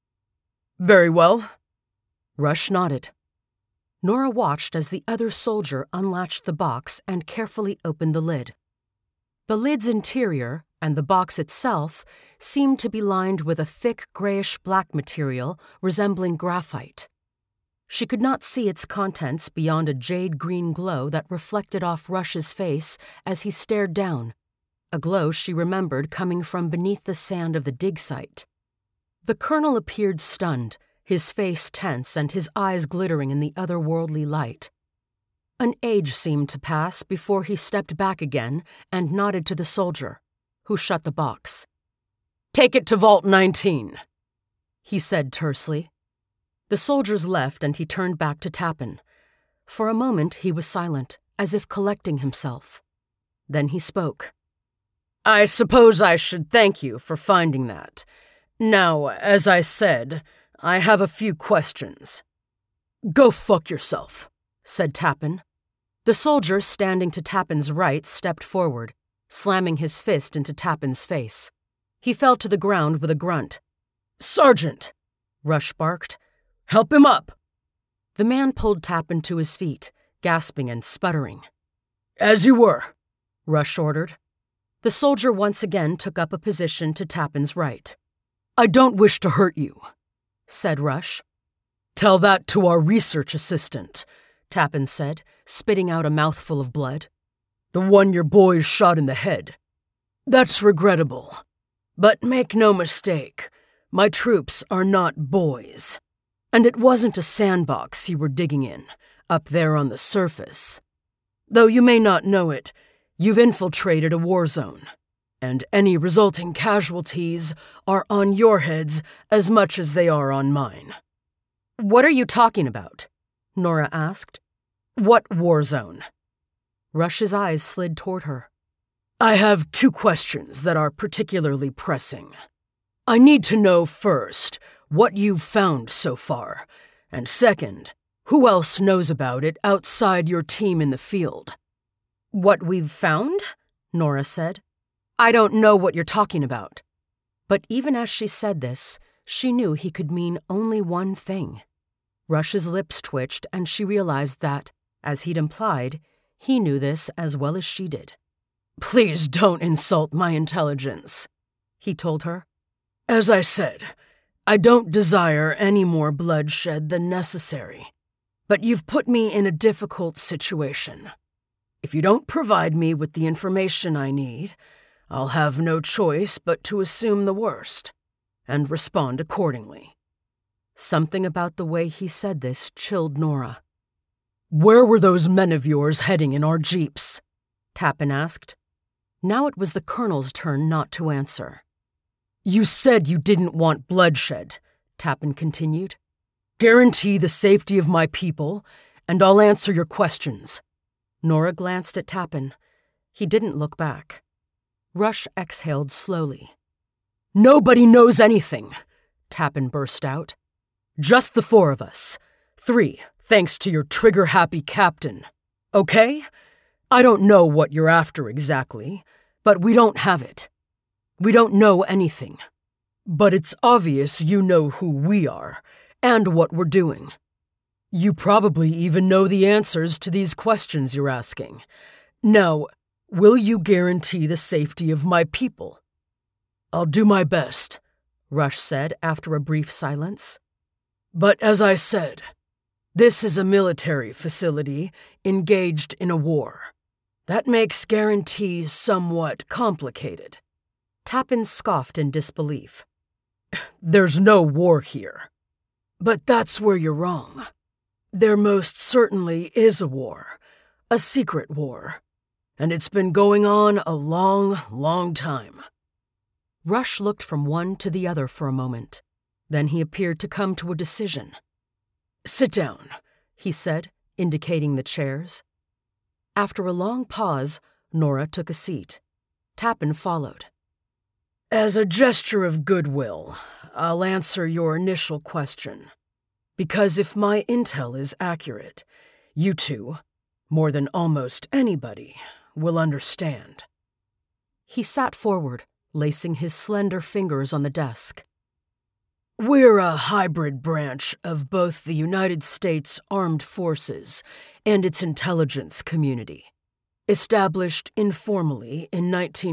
Very well. Rush nodded. Nora watched as the other soldier unlatched the box and carefully opened the lid. The lid's interior, and the box itself, seemed to be lined with a thick grayish-black material resembling graphite. She could not see its contents beyond a jade-green glow that reflected off Rush's face as he stared down, a glow she remembered coming from beneath the sand of the dig site. The colonel appeared stunned, his face tense and his eyes glittering in the otherworldly light. An age seemed to pass before he stepped back again and nodded to the soldier, who shut the box. Take it to Vault 19, he said tersely. The soldiers left and he turned back to Tappan. For a moment he was silent, as if collecting himself. Then he spoke. I suppose I should thank you for finding that. Now, as I said, I have a few questions. Go fuck yourself, said Tappan. The soldier standing to Tappan's right stepped forward, slamming his fist into Tappan's face. He fell to the ground with a grunt. Sergeant, Rush barked. Help him up. The man pulled Tappan to his feet, gasping and sputtering. As you were, Rush ordered. The soldier once again took up a position to Tappan's right. I don't wish to hurt you, said Rush. Tell that to our research assistant, Tappan said, spitting out a mouthful of blood. The one your boys shot in the head. That's regrettable. But make no mistake, my troops are not boys. And it wasn't a sandbox you were digging in, up there on the surface. Though you may not know it, you've infiltrated a war zone, and any resulting casualties are on your heads as much as they are on mine. What are you talking about? Nora asked. What war zone? Rush's eyes slid toward her. I have 2 questions that are particularly pressing. I need to know first what you've found so far, and second, who else knows about it outside your team in the field? What we've found? Nora said. I don't know what you're talking about. But even as she said this, she knew he could mean only one thing. Rush's lips twitched, and she realized that, as he'd implied, he knew this as well as she did. Please don't insult my intelligence, he told her. As I said, I don't desire any more bloodshed than necessary, but you've put me in a difficult situation. If you don't provide me with the information I need, I'll have no choice but to assume the worst and respond accordingly. Something about the way he said this chilled Nora. Where were those men of yours heading in our jeeps? Tappan asked. Now it was the colonel's turn not to answer. You said you didn't want bloodshed, Tappan continued. Guarantee the safety of my people, and I'll answer your questions. Nora glanced at Tappan. He didn't look back. Rush exhaled slowly. Nobody knows anything, Tappan burst out. Just the 4 of us. 3, thanks to your trigger-happy captain. Okay? I don't know what you're after exactly, but we don't have it. We don't know anything. But it's obvious you know who we are, and what we're doing. You probably even know the answers to these questions you're asking. Now, will you guarantee the safety of my people? I'll do my best, Rush said after a brief silence. But as I said, this is a military facility engaged in a war. That makes guarantees somewhat complicated. Tappan scoffed in disbelief. There's no war here. But that's where you're wrong. There most certainly is a war. A secret war. And it's been going on a long, long time. Rush looked from one to the other for a moment. Then he appeared to come to a decision. Sit down, he said, indicating the chairs. After a long pause, Nora took a seat. Tappan followed. As a gesture of goodwill, I'll answer your initial question. Because if my intel is accurate, you two, more than almost anybody, will understand. He sat forward, lacing his slender fingers on the desk. We're a hybrid branch of both the United States Armed Forces and its intelligence community, established informally in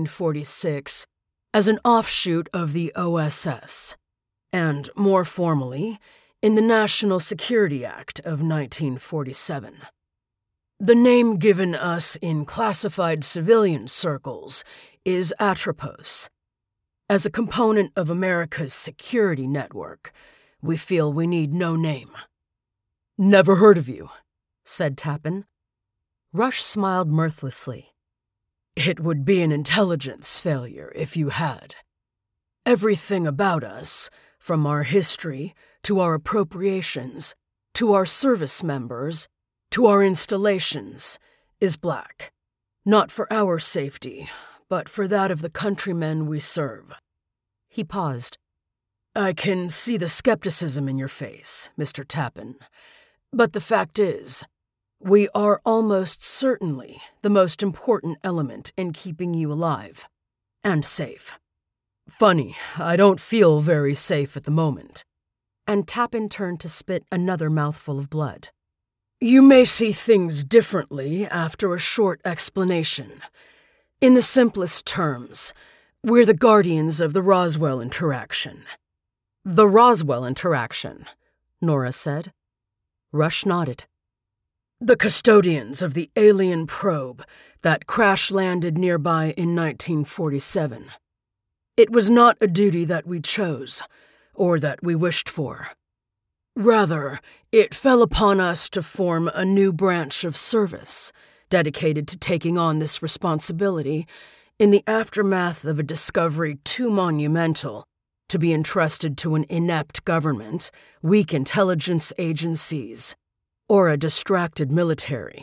1946 as an offshoot of the OSS, and more formally in the National Security Act of 1947. The name given us in classified civilian circles is Atropos. As a component of America's security network, we feel we need no name. Never heard of you, said Tappan. Rush smiled mirthlessly. It would be an intelligence failure if you had. Everything about us, from our history to our appropriations, to our service members, to our installations, is black. Not for our safety, but for that of the countrymen we serve. He paused. I can see the skepticism in your face, Mr. Tappan, but the fact is, we are almost certainly the most important element in keeping you alive and safe. Funny, I don't feel very safe at the moment. And Tappan turned to spit another mouthful of blood. You may see things differently after a short explanation. In the simplest terms, we're the guardians of the Roswell interaction. The Roswell interaction, Nora said. Rush nodded. The custodians of the alien probe that crash-landed nearby in 1947. It was not a duty that we chose, or that we wished for. Rather, it fell upon us to form a new branch of service, dedicated to taking on this responsibility in the aftermath of a discovery too monumental to be entrusted to an inept government, weak intelligence agencies, or a distracted military.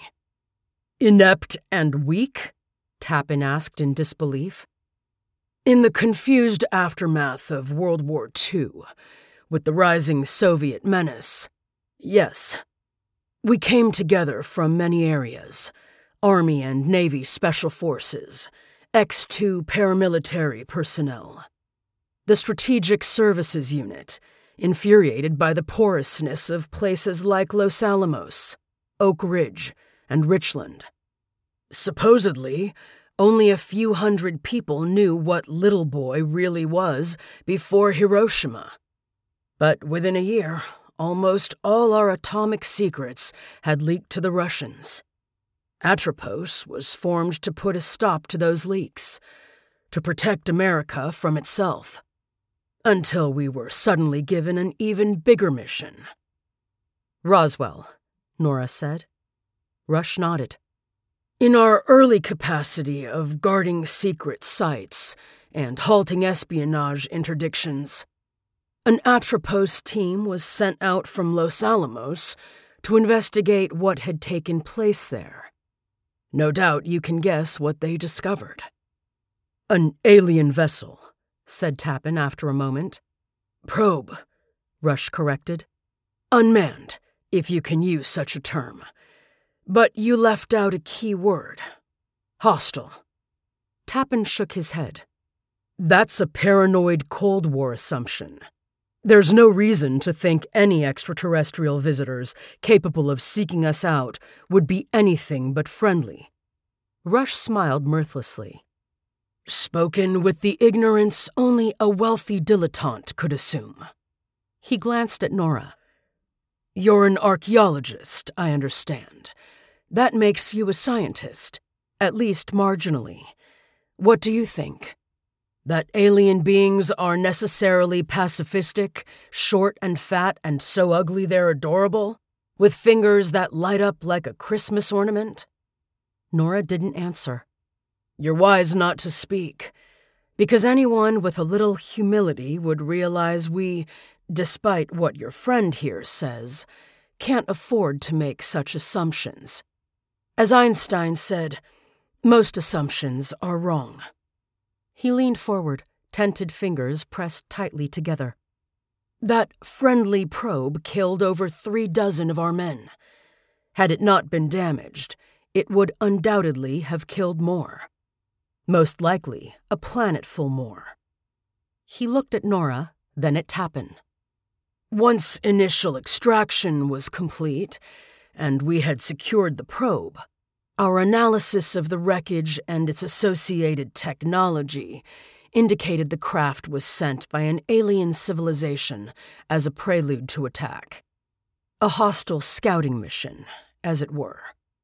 Inept and weak? Tappan asked in disbelief. In the confused aftermath of World War II, with the rising Soviet menace, yes, we came together from many areas, Army and Navy Special Forces, X-2 paramilitary personnel. The Strategic Services Unit, infuriated by the porousness of places like Los Alamos, Oak Ridge, and Richland. Supposedly, only a few hundred people knew what Little Boy really was before Hiroshima. But within a year, almost all our atomic secrets had leaked to the Russians. Atropos was formed to put a stop to those leaks, to protect America from itself. Until we were suddenly given an even bigger mission. Roswell, Nora said. Rush nodded. In our early capacity of guarding secret sites and halting espionage interdictions, an Atropos team was sent out from Los Alamos to investigate what had taken place there. No doubt you can guess what they discovered. An alien vessel, said Tappan after a moment. Probe, Rush corrected. Unmanned, if you can use such a term. But you left out a key word. Hostile. Tappan shook his head. That's a paranoid Cold War assumption. There's no reason to think any extraterrestrial visitors capable of seeking us out would be anything but friendly. Rush smiled mirthlessly. Spoken with the ignorance only a wealthy dilettante could assume. He glanced at Nora. You're an archaeologist, I understand. That makes you a scientist, at least marginally. What do you think? That alien beings are necessarily pacifistic, short and fat, and so ugly they're adorable, with fingers that light up like a Christmas ornament? Nora didn't answer. You're wise not to speak, because anyone with a little humility would realize we, despite what your friend here says, can't afford to make such assumptions. As Einstein said, most assumptions are wrong. He leaned forward, tented fingers pressed tightly together. That friendly probe killed over 36 of our men. Had it not been damaged, it would undoubtedly have killed more. Most likely, a planetful more. He looked at Nora, then at Tappen. Once initial extraction was complete, and we had secured the probe, our analysis of the wreckage and its associated technology indicated the craft was sent by an alien civilization as a prelude to attack. A hostile scouting mission, as it were.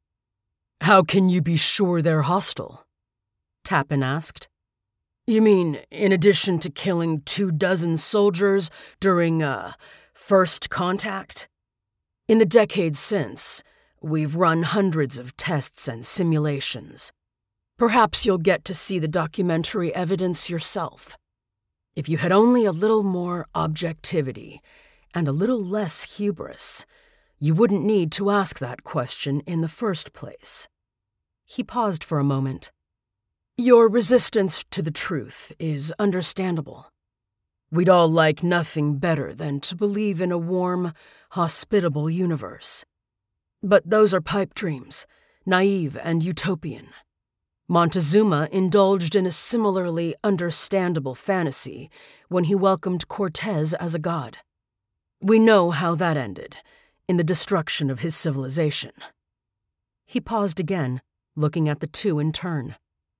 How can you be sure they're hostile? Tappen asked. You mean, in addition to killing 24 soldiers during, first contact? In the decades since, we've run hundreds of tests and simulations. Perhaps you'll get to see the documentary evidence yourself. If you had only a little more objectivity and a little less hubris, you wouldn't need to ask that question in the first place. He paused for a moment. Your resistance to the truth is understandable. We'd all like nothing better than to believe in a warm, hospitable universe. But those are pipe dreams, naive and utopian. Montezuma indulged in a similarly understandable fantasy when he welcomed Cortez as a god. We know how that ended, in the destruction of his civilization. He paused again, looking at the two in turn.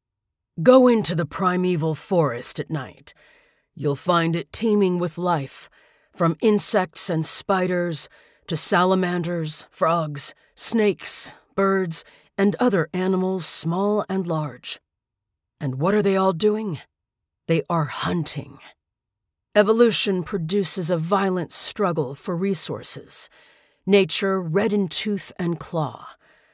Go into the primeval forest at night. You'll find it teeming with life, from insects and spiders to salamanders, frogs, snakes, birds, and other animals small and large. And what are they all doing? They are hunting. Evolution produces a violent struggle for resources, nature red in tooth and claw.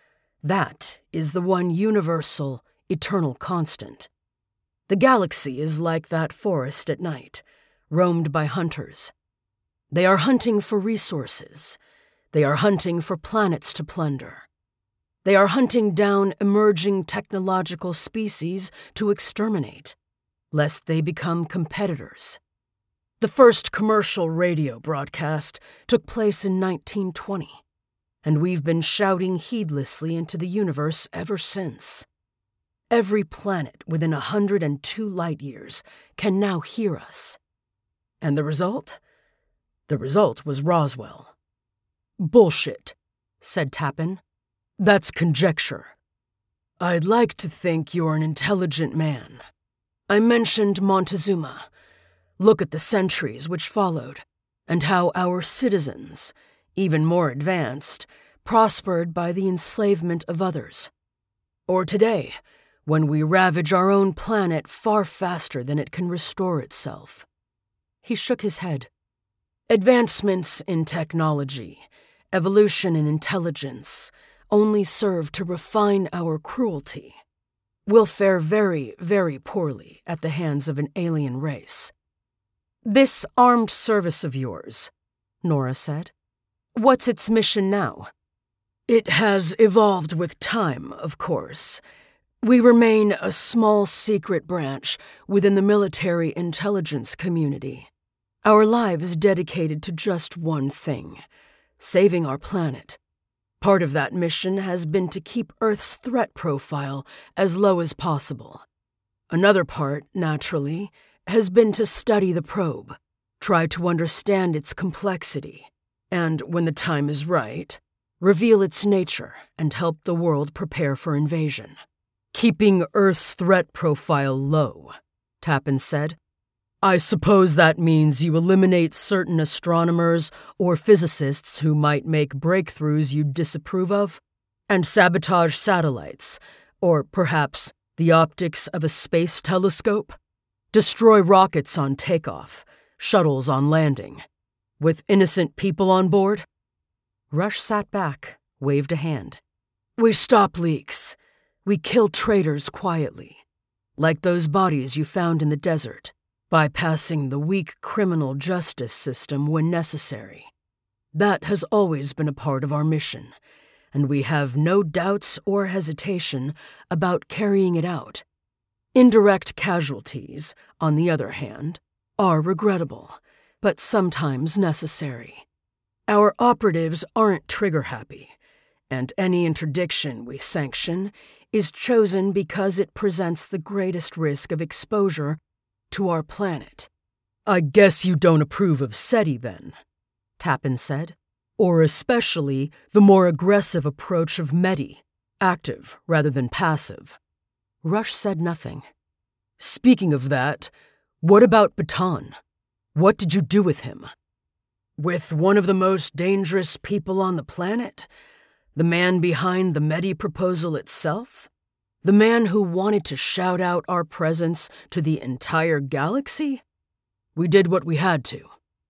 That is the one universal, eternal constant. The galaxy is like that forest at night, roamed by hunters. They are hunting for resources. They are hunting for planets to plunder. They are hunting down emerging technological species to exterminate, lest they become competitors. The first commercial radio broadcast took place in 1920, and we've been shouting heedlessly into the universe ever since. Every planet within 102 light-years can now hear us. And the result? The result was Roswell. Bullshit, said Tappen. That's conjecture. I'd like to think you're an intelligent man. I mentioned Montezuma. Look at the centuries which followed, and how our citizens, even more advanced, prospered by the enslavement of others. Or today, when we ravage our own planet far faster than it can restore itself. He shook his head. Advancements in technology, evolution in intelligence, only serve to refine our cruelty. We'll fare very, very poorly at the hands of an alien race. This armed service of yours, Nora said. What's its mission now? It has evolved with time, of course. We remain a small secret branch within the military intelligence community. Our lives dedicated to just one thing, saving our planet. Part of that mission has been to keep Earth's threat profile as low as possible. Another part, naturally, has been to study the probe, try to understand its complexity, and, when the time is right, reveal its nature and help the world prepare for invasion. Keeping Earth's threat profile low, Tappen said. I suppose that means you eliminate certain astronomers or physicists who might make breakthroughs you disapprove of, and sabotage satellites, or perhaps the optics of a space telescope. Destroy rockets on takeoff, shuttles on landing. With innocent people on board? Rush sat back, waved a hand. We stop leaks. We kill traitors quietly, like those bodies you found in the desert, bypassing the weak criminal justice system when necessary. That has always been a part of our mission, and we have no doubts or hesitation about carrying it out. Indirect casualties, on the other hand, are regrettable, but sometimes necessary. Our operatives aren't trigger-happy, and any interdiction we sanction is chosen because it presents the greatest risk of exposure to our planet. I guess you don't approve of SETI then, Tappan said, or especially the more aggressive approach of METI, active rather than passive. Rush said nothing. Speaking of that, what about Bataan? What did you do with him? With one of the most dangerous people on the planet? The man behind the METI proposal itself? The man who wanted to shout out our presence to the entire galaxy? We did what we had to.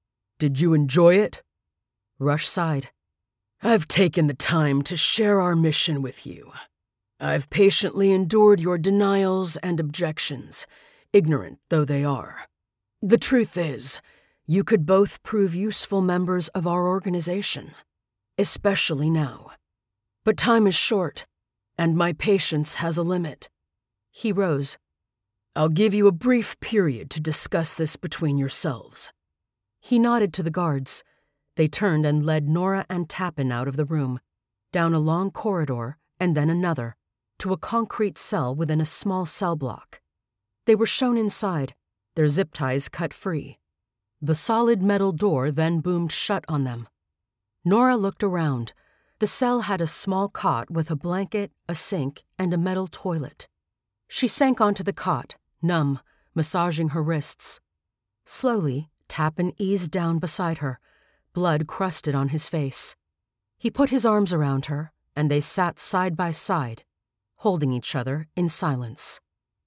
Did you enjoy it? Rush sighed. I've taken the time to share our mission with you. I've patiently endured your denials and objections, ignorant though they are. The truth is, you could both prove useful members of our organization, especially now. But time is short, and my patience has a limit. He rose. I'll give you a brief period to discuss this between yourselves. He nodded to the guards. They turned and led Nora and Tappan out of the room, down a long corridor and then another, to a concrete cell within a small cell block. They were shown inside, their zip ties cut free. The solid metal door then boomed shut on them. Nora looked around. The cell had a small cot with a blanket, a sink, and a metal toilet. She sank onto the cot, numb, massaging her wrists. Slowly, Tappan eased down beside her, blood crusted on his face. He put his arms around her, and they sat side by side, holding each other in silence.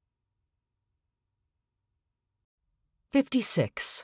56.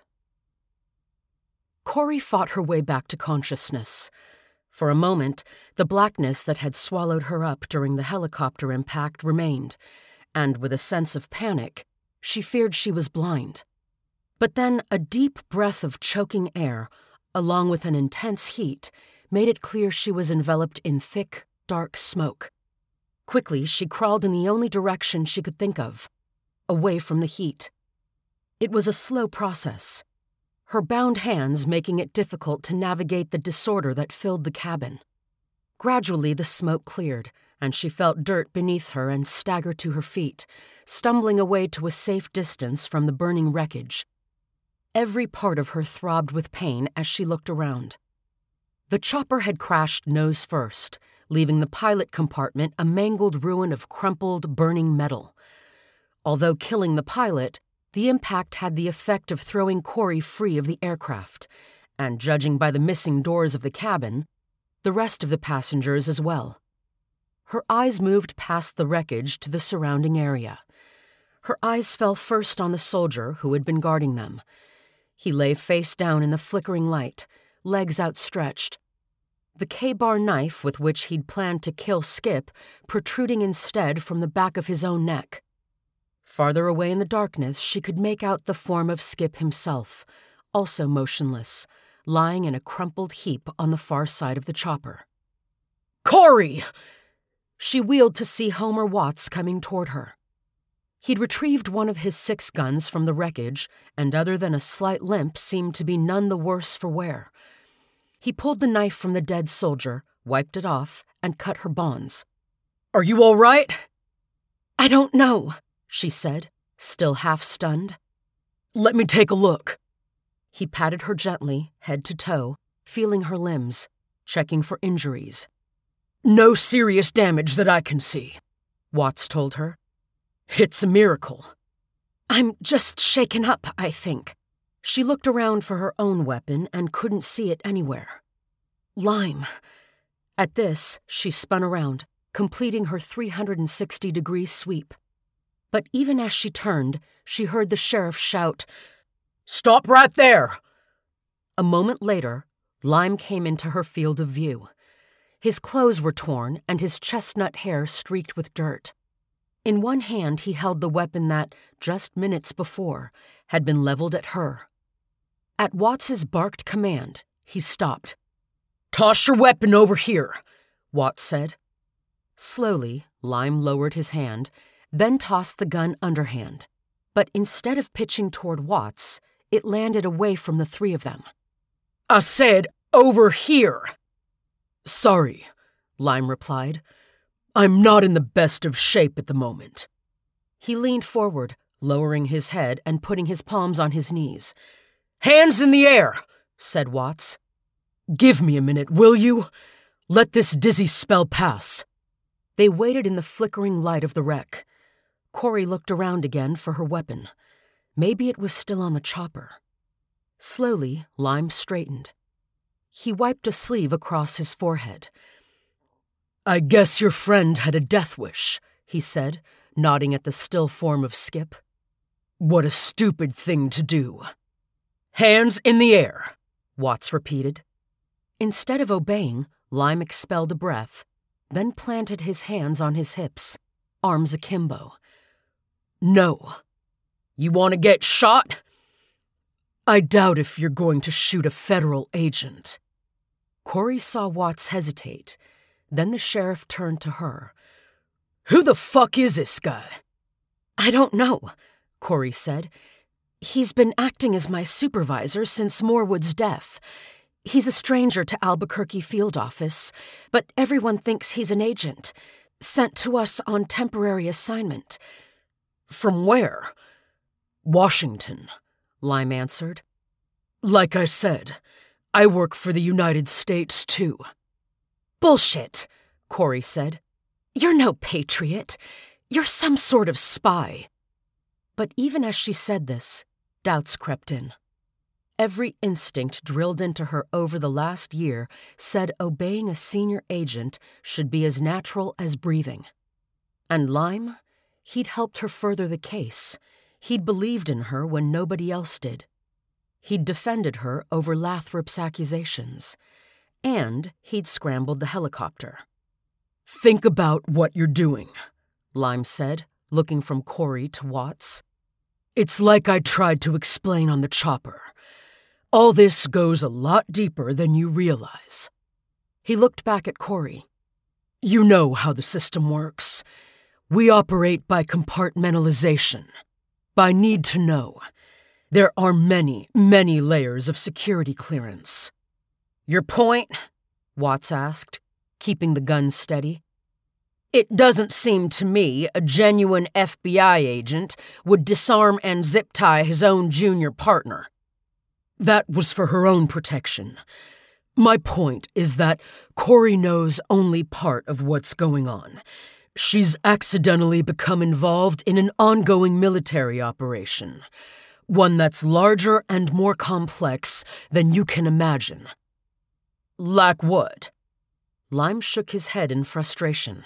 Corey fought her way back to consciousness. For a moment, the blackness that had swallowed her up during the helicopter impact remained, and with a sense of panic, she feared she was blind. But then a deep breath of choking air, along with an intense heat, made it clear she was enveloped in thick, dark smoke. Quickly, she crawled in the only direction she could think of, away from the heat. It was a slow process, her bound hands making it difficult to navigate the disorder that filled the cabin. Gradually, the smoke cleared, and she felt dirt beneath her and staggered to her feet, stumbling away to a safe distance from the burning wreckage. Every part of her throbbed with pain as she looked around. The chopper had crashed nose first, leaving the pilot compartment a mangled ruin of crumpled, burning metal. Although killing the pilot, the impact had the effect of throwing Corey free of the aircraft, and judging by the missing doors of the cabin, the rest of the passengers as well. Her eyes moved past the wreckage to the surrounding area. Her eyes fell first on the soldier who had been guarding them. He lay face down in the flickering light, legs outstretched. The K-bar knife with which he'd planned to kill Skip protruding instead from the back of his own neck. Farther away in the darkness, she could make out the form of Skip himself, also motionless, lying in a crumpled heap on the far side of the chopper. Corey! She wheeled to see Homer Watts coming toward her. He'd retrieved one of his 6 guns from the wreckage, and other than a slight limp, seemed to be none the worse for wear. He pulled the knife from the dead soldier, wiped it off, and cut her bonds. Are you all right? I don't know, she said, still half stunned. Let me take a look. He patted her gently, head to toe, feeling her limbs, checking for injuries. No serious damage that I can see, Watts told her. It's a miracle. I'm just shaken up, I think. She looked around for her own weapon and couldn't see it anywhere. Lime. At this, she spun around, completing her 360-degree sweep. But even as she turned, she heard the sheriff shout, "Stop right there!" A moment later, Lime came into her field of view. His clothes were torn and his chestnut hair streaked with dirt. In one hand he held the weapon that, just minutes before, had been leveled at her. At Watts's barked command, he stopped. "Toss your weapon over here," Watts said. Slowly, Lime lowered his hand, then tossed the gun underhand. But instead of pitching toward Watts, it landed away from the three of them. "I said over here." "Sorry," Lime replied. "I'm not in the best of shape at the moment." He leaned forward, lowering his head and putting his palms on his knees. "Hands in the air," said Watts. "Give me a minute, will you? Let this dizzy spell pass." They waited in the flickering light of the wreck. Corey looked around again for her weapon. Maybe it was still on the chopper. Slowly, Lime straightened. He wiped a sleeve across his forehead. "I guess your friend had a death wish," he said, nodding at the still form of Skip. "What a stupid thing to do." "Hands in the air," Watts repeated. Instead of obeying, Lime expelled a breath, then planted his hands on his hips, arms akimbo. "No. You want to get shot?" "I doubt if you're going to shoot a federal agent." Corey saw Watts hesitate. Then the sheriff turned to her. "Who the fuck is this guy?" "I don't know," Corey said. "He's been acting as my supervisor since Morwood's death. He's a stranger to Albuquerque field office, but everyone thinks he's an agent, sent to us on temporary assignment." "From where?" "Washington," Lime answered. "Like I said, I work for the United States, too." "Bullshit," Corey said. "You're no patriot. You're some sort of spy." But even as she said this, doubts crept in. Every instinct drilled into her over the last year said obeying a senior agent should be as natural as breathing. And Lime? He'd helped her further the case. He'd believed in her when nobody else did. He'd defended her over Lathrop's accusations. And he'd scrambled the helicopter. "Think about what you're doing," Lime said, looking from Corey to Watts. "It's like I tried to explain on the chopper. All this goes a lot deeper than you realize." He looked back at Corey. "You know how the system works. We operate by compartmentalization, by need to know. There are many, many layers of security clearance." "Your point?" Watts asked, keeping the gun steady. "It doesn't seem to me a genuine FBI agent would disarm and zip-tie his own junior partner." "That was for her own protection. My point is that Corey knows only part of what's going on. She's accidentally become involved in an ongoing military operation, one that's larger and more complex than you can imagine." "Like what?" Lime shook his head in frustration.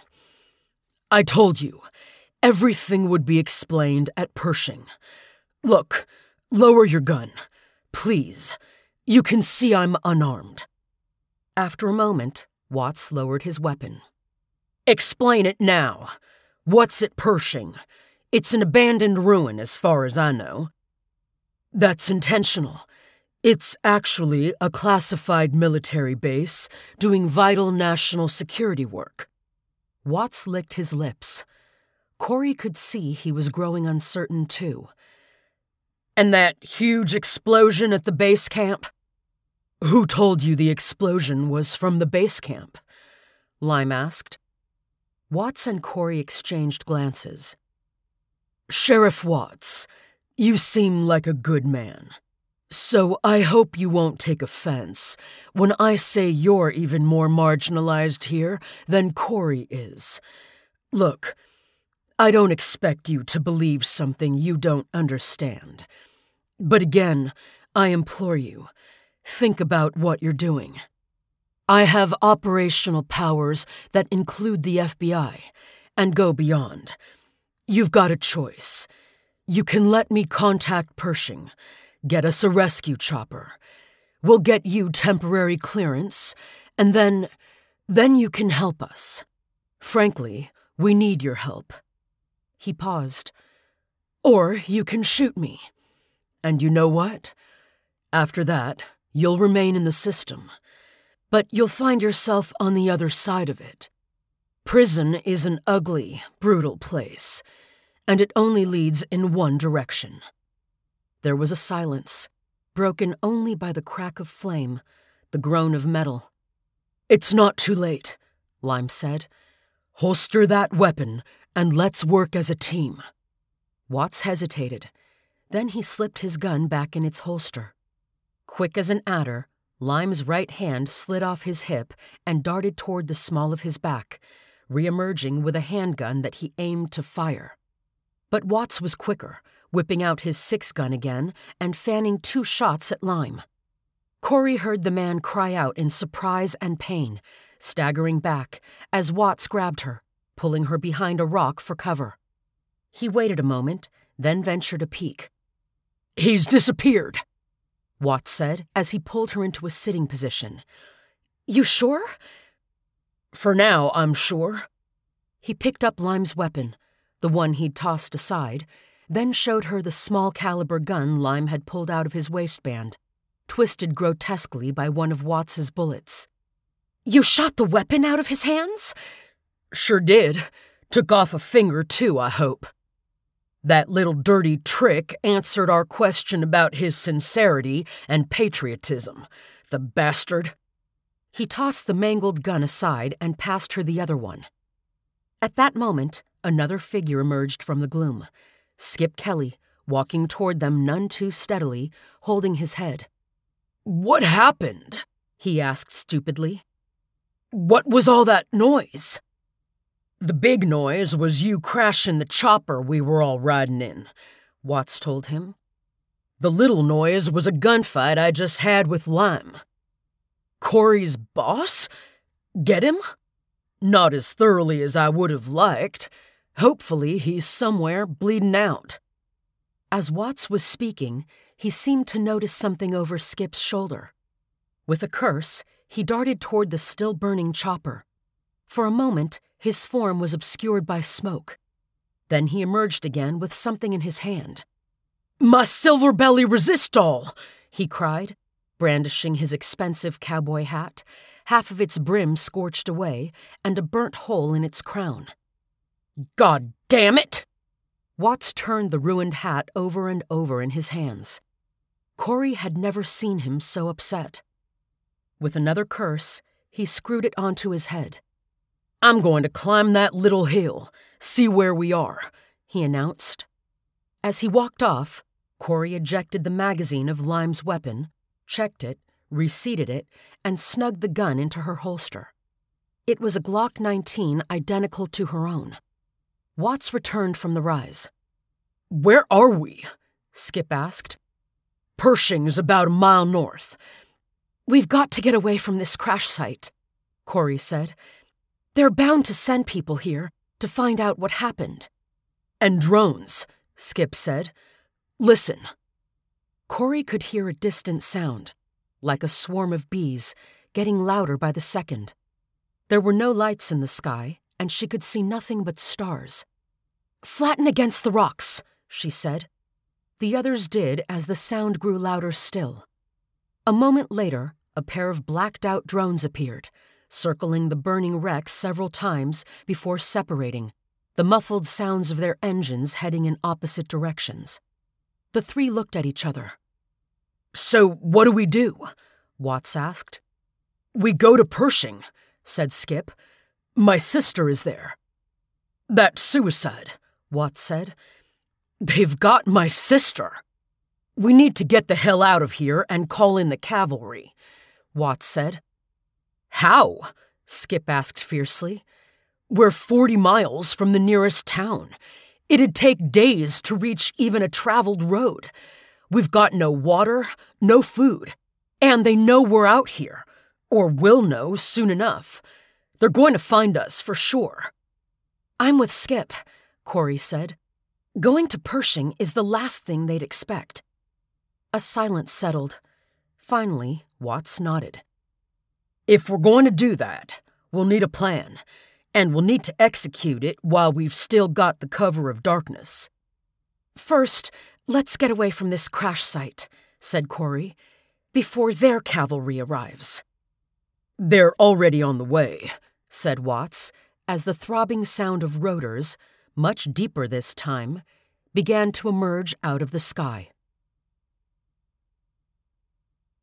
"I told you, everything would be explained at Pershing. Look, lower your gun. Please. You can see I'm unarmed." After a moment, Watts lowered his weapon. "Explain it now. What's at Pershing? It's an abandoned ruin as far as I know." "That's intentional. It's actually a classified military base doing vital national security work." Watts licked his lips. Corey could see he was growing uncertain, too. "And that huge explosion at the base camp?" "Who told you the explosion was from the base camp?" Lime asked. Watts and Corey exchanged glances. "Sheriff Watts, you seem like a good man. So I hope you won't take offense when I say you're even more marginalized here than Corey is. Look, I don't expect you to believe something you don't understand. But again, I implore you, think about what you're doing. I have operational powers that include the FBI and go beyond. You've got a choice. You can let me contact Pershing, get us a rescue chopper. We'll get you temporary clearance, and then you can help us. Frankly, we need your help." He paused. "Or you can shoot me. And you know what? After that, you'll remain in the system. But you'll find yourself on the other side of it. Prison is an ugly, brutal place, and it only leads in one direction." There was a silence, broken only by the crack of flame, the groan of metal. "It's not too late," Lime said. "Holster that weapon, and let's work as a team." Watts hesitated. Then he slipped his gun back in its holster. Quick as an adder, Lime's right hand slid off his hip and darted toward the small of his back, re-emerging with a handgun that he aimed to fire. But Watts was quicker, whipping out his 6-gun again and fanning 2 shots at Lime. Corey heard the man cry out in surprise and pain, staggering back as Watts grabbed her, pulling her behind a rock for cover. He waited a moment, then ventured a peek. "He's disappeared," Watts said as he pulled her into a sitting position. "You sure?" "For now, I'm sure." He picked up Lime's weapon, the one he'd tossed aside, then showed her the small-caliber gun Lime had pulled out of his waistband, twisted grotesquely by one of Watts's bullets. "You shot the weapon out of his hands?" "Sure did. Took off a finger, too, I hope. That little dirty trick answered our question about his sincerity and patriotism, the bastard." He tossed the mangled gun aside and passed her the other one. At that moment, another figure emerged from the gloom. Skip Kelly, walking toward them none too steadily, holding his head. "What happened?" he asked stupidly. "What was all that noise?" "The big noise was you crashing the chopper we were all riding in," Watts told him. "The little noise was a gunfight I just had with Lime." "Corey's boss? Get him?" "Not as thoroughly as I would have liked. Hopefully he's somewhere bleeding out." As Watts was speaking, he seemed to notice something over Skip's shoulder. With a curse, he darted toward the still-burning chopper. For a moment, his form was obscured by smoke. Then he emerged again with something in his hand. "My Silver Belly Resistol!" he cried, brandishing his expensive cowboy hat, half of its brim scorched away and a burnt hole in its crown. "God damn it!" Watts turned the ruined hat over and over in his hands. Corey had never seen him so upset. With another curse, he screwed it onto his head. "I'm going to climb that little hill, see where we are," he announced. As he walked off, Corey ejected the magazine of Lime's weapon, checked it, reseated it, and snugged the gun into her holster. It was a Glock 19 identical to her own. Watts returned from the rise. "Where are we?" Skip asked. "Pershing's about a mile north." "We've got to get away from this crash site," Corey said. "They're bound to send people here to find out what happened." "And drones," Skip said. "Listen." Corey could hear a distant sound, like a swarm of bees, getting louder by the second. There were no lights in the sky, and she could see nothing but stars. "Flatten against the rocks," she said. The others did as the sound grew louder still. A moment later, a pair of blacked-out drones appeared, circling the burning wreck several times before separating, the muffled sounds of their engines heading in opposite directions. The 3 looked at each other. "So what do we do?" Watts asked. "We go to Pershing," said Skip. "My sister is there." "That's suicide," Watts said. "They've got my sister." "We need to get the hell out of here and call in the cavalry," Watts said. "How?" Skip asked fiercely. "We're 40 miles from the nearest town. It'd take days to reach even a traveled road. We've got no water, no food, and they know we're out here, or will know soon enough. They're going to find us for sure." "I'm with Skip," Corey said, Going to Pershing is the last thing they'd expect. A silence settled. Finally, Watts nodded. If we're going to do that, we'll need a plan, and we'll need to execute it while we've still got the cover of darkness. First, let's get away from this crash site, said Corey, before their cavalry arrives. They're already on the way, said Watts, as the throbbing sound of rotors, much deeper this time, began to emerge out of the sky.